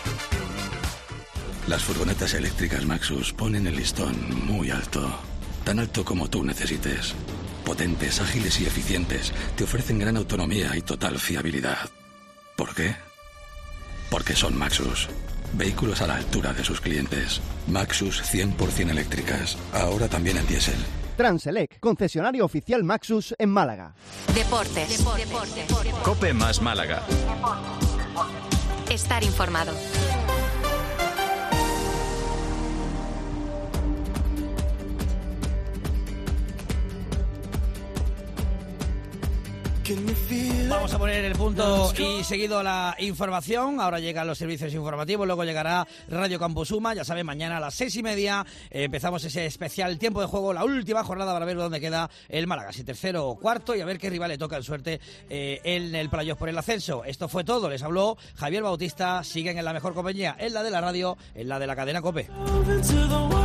Las furgonetas eléctricas Maxus ponen el listón muy alto. Tan alto como tú necesites. potentes, ágiles y eficientes. Te ofrecen gran autonomía y total fiabilidad. ¿Por qué? Porque son Maxus. Vehículos a la altura de sus clientes. Maxus cien por ciento eléctricas. Ahora también en diésel. Transelec, concesionario oficial Maxus en Málaga. Deportes. Deportes. Deportes. Cope más Málaga. Estar informado. Vamos a poner el punto y seguido la información. Ahora llegan los servicios informativos, luego llegará Radio Campusuma. Ya saben, mañana a las seis y media eh, empezamos ese especial tiempo de juego, la última jornada para ver dónde queda el Málaga, si tercero o cuarto, y a ver qué rival le toca en suerte eh, en el playoff por el ascenso. Esto fue todo, les habló Javier Bautista. Siguen en la mejor compañía, en la de la radio, en la de la cadena COPE.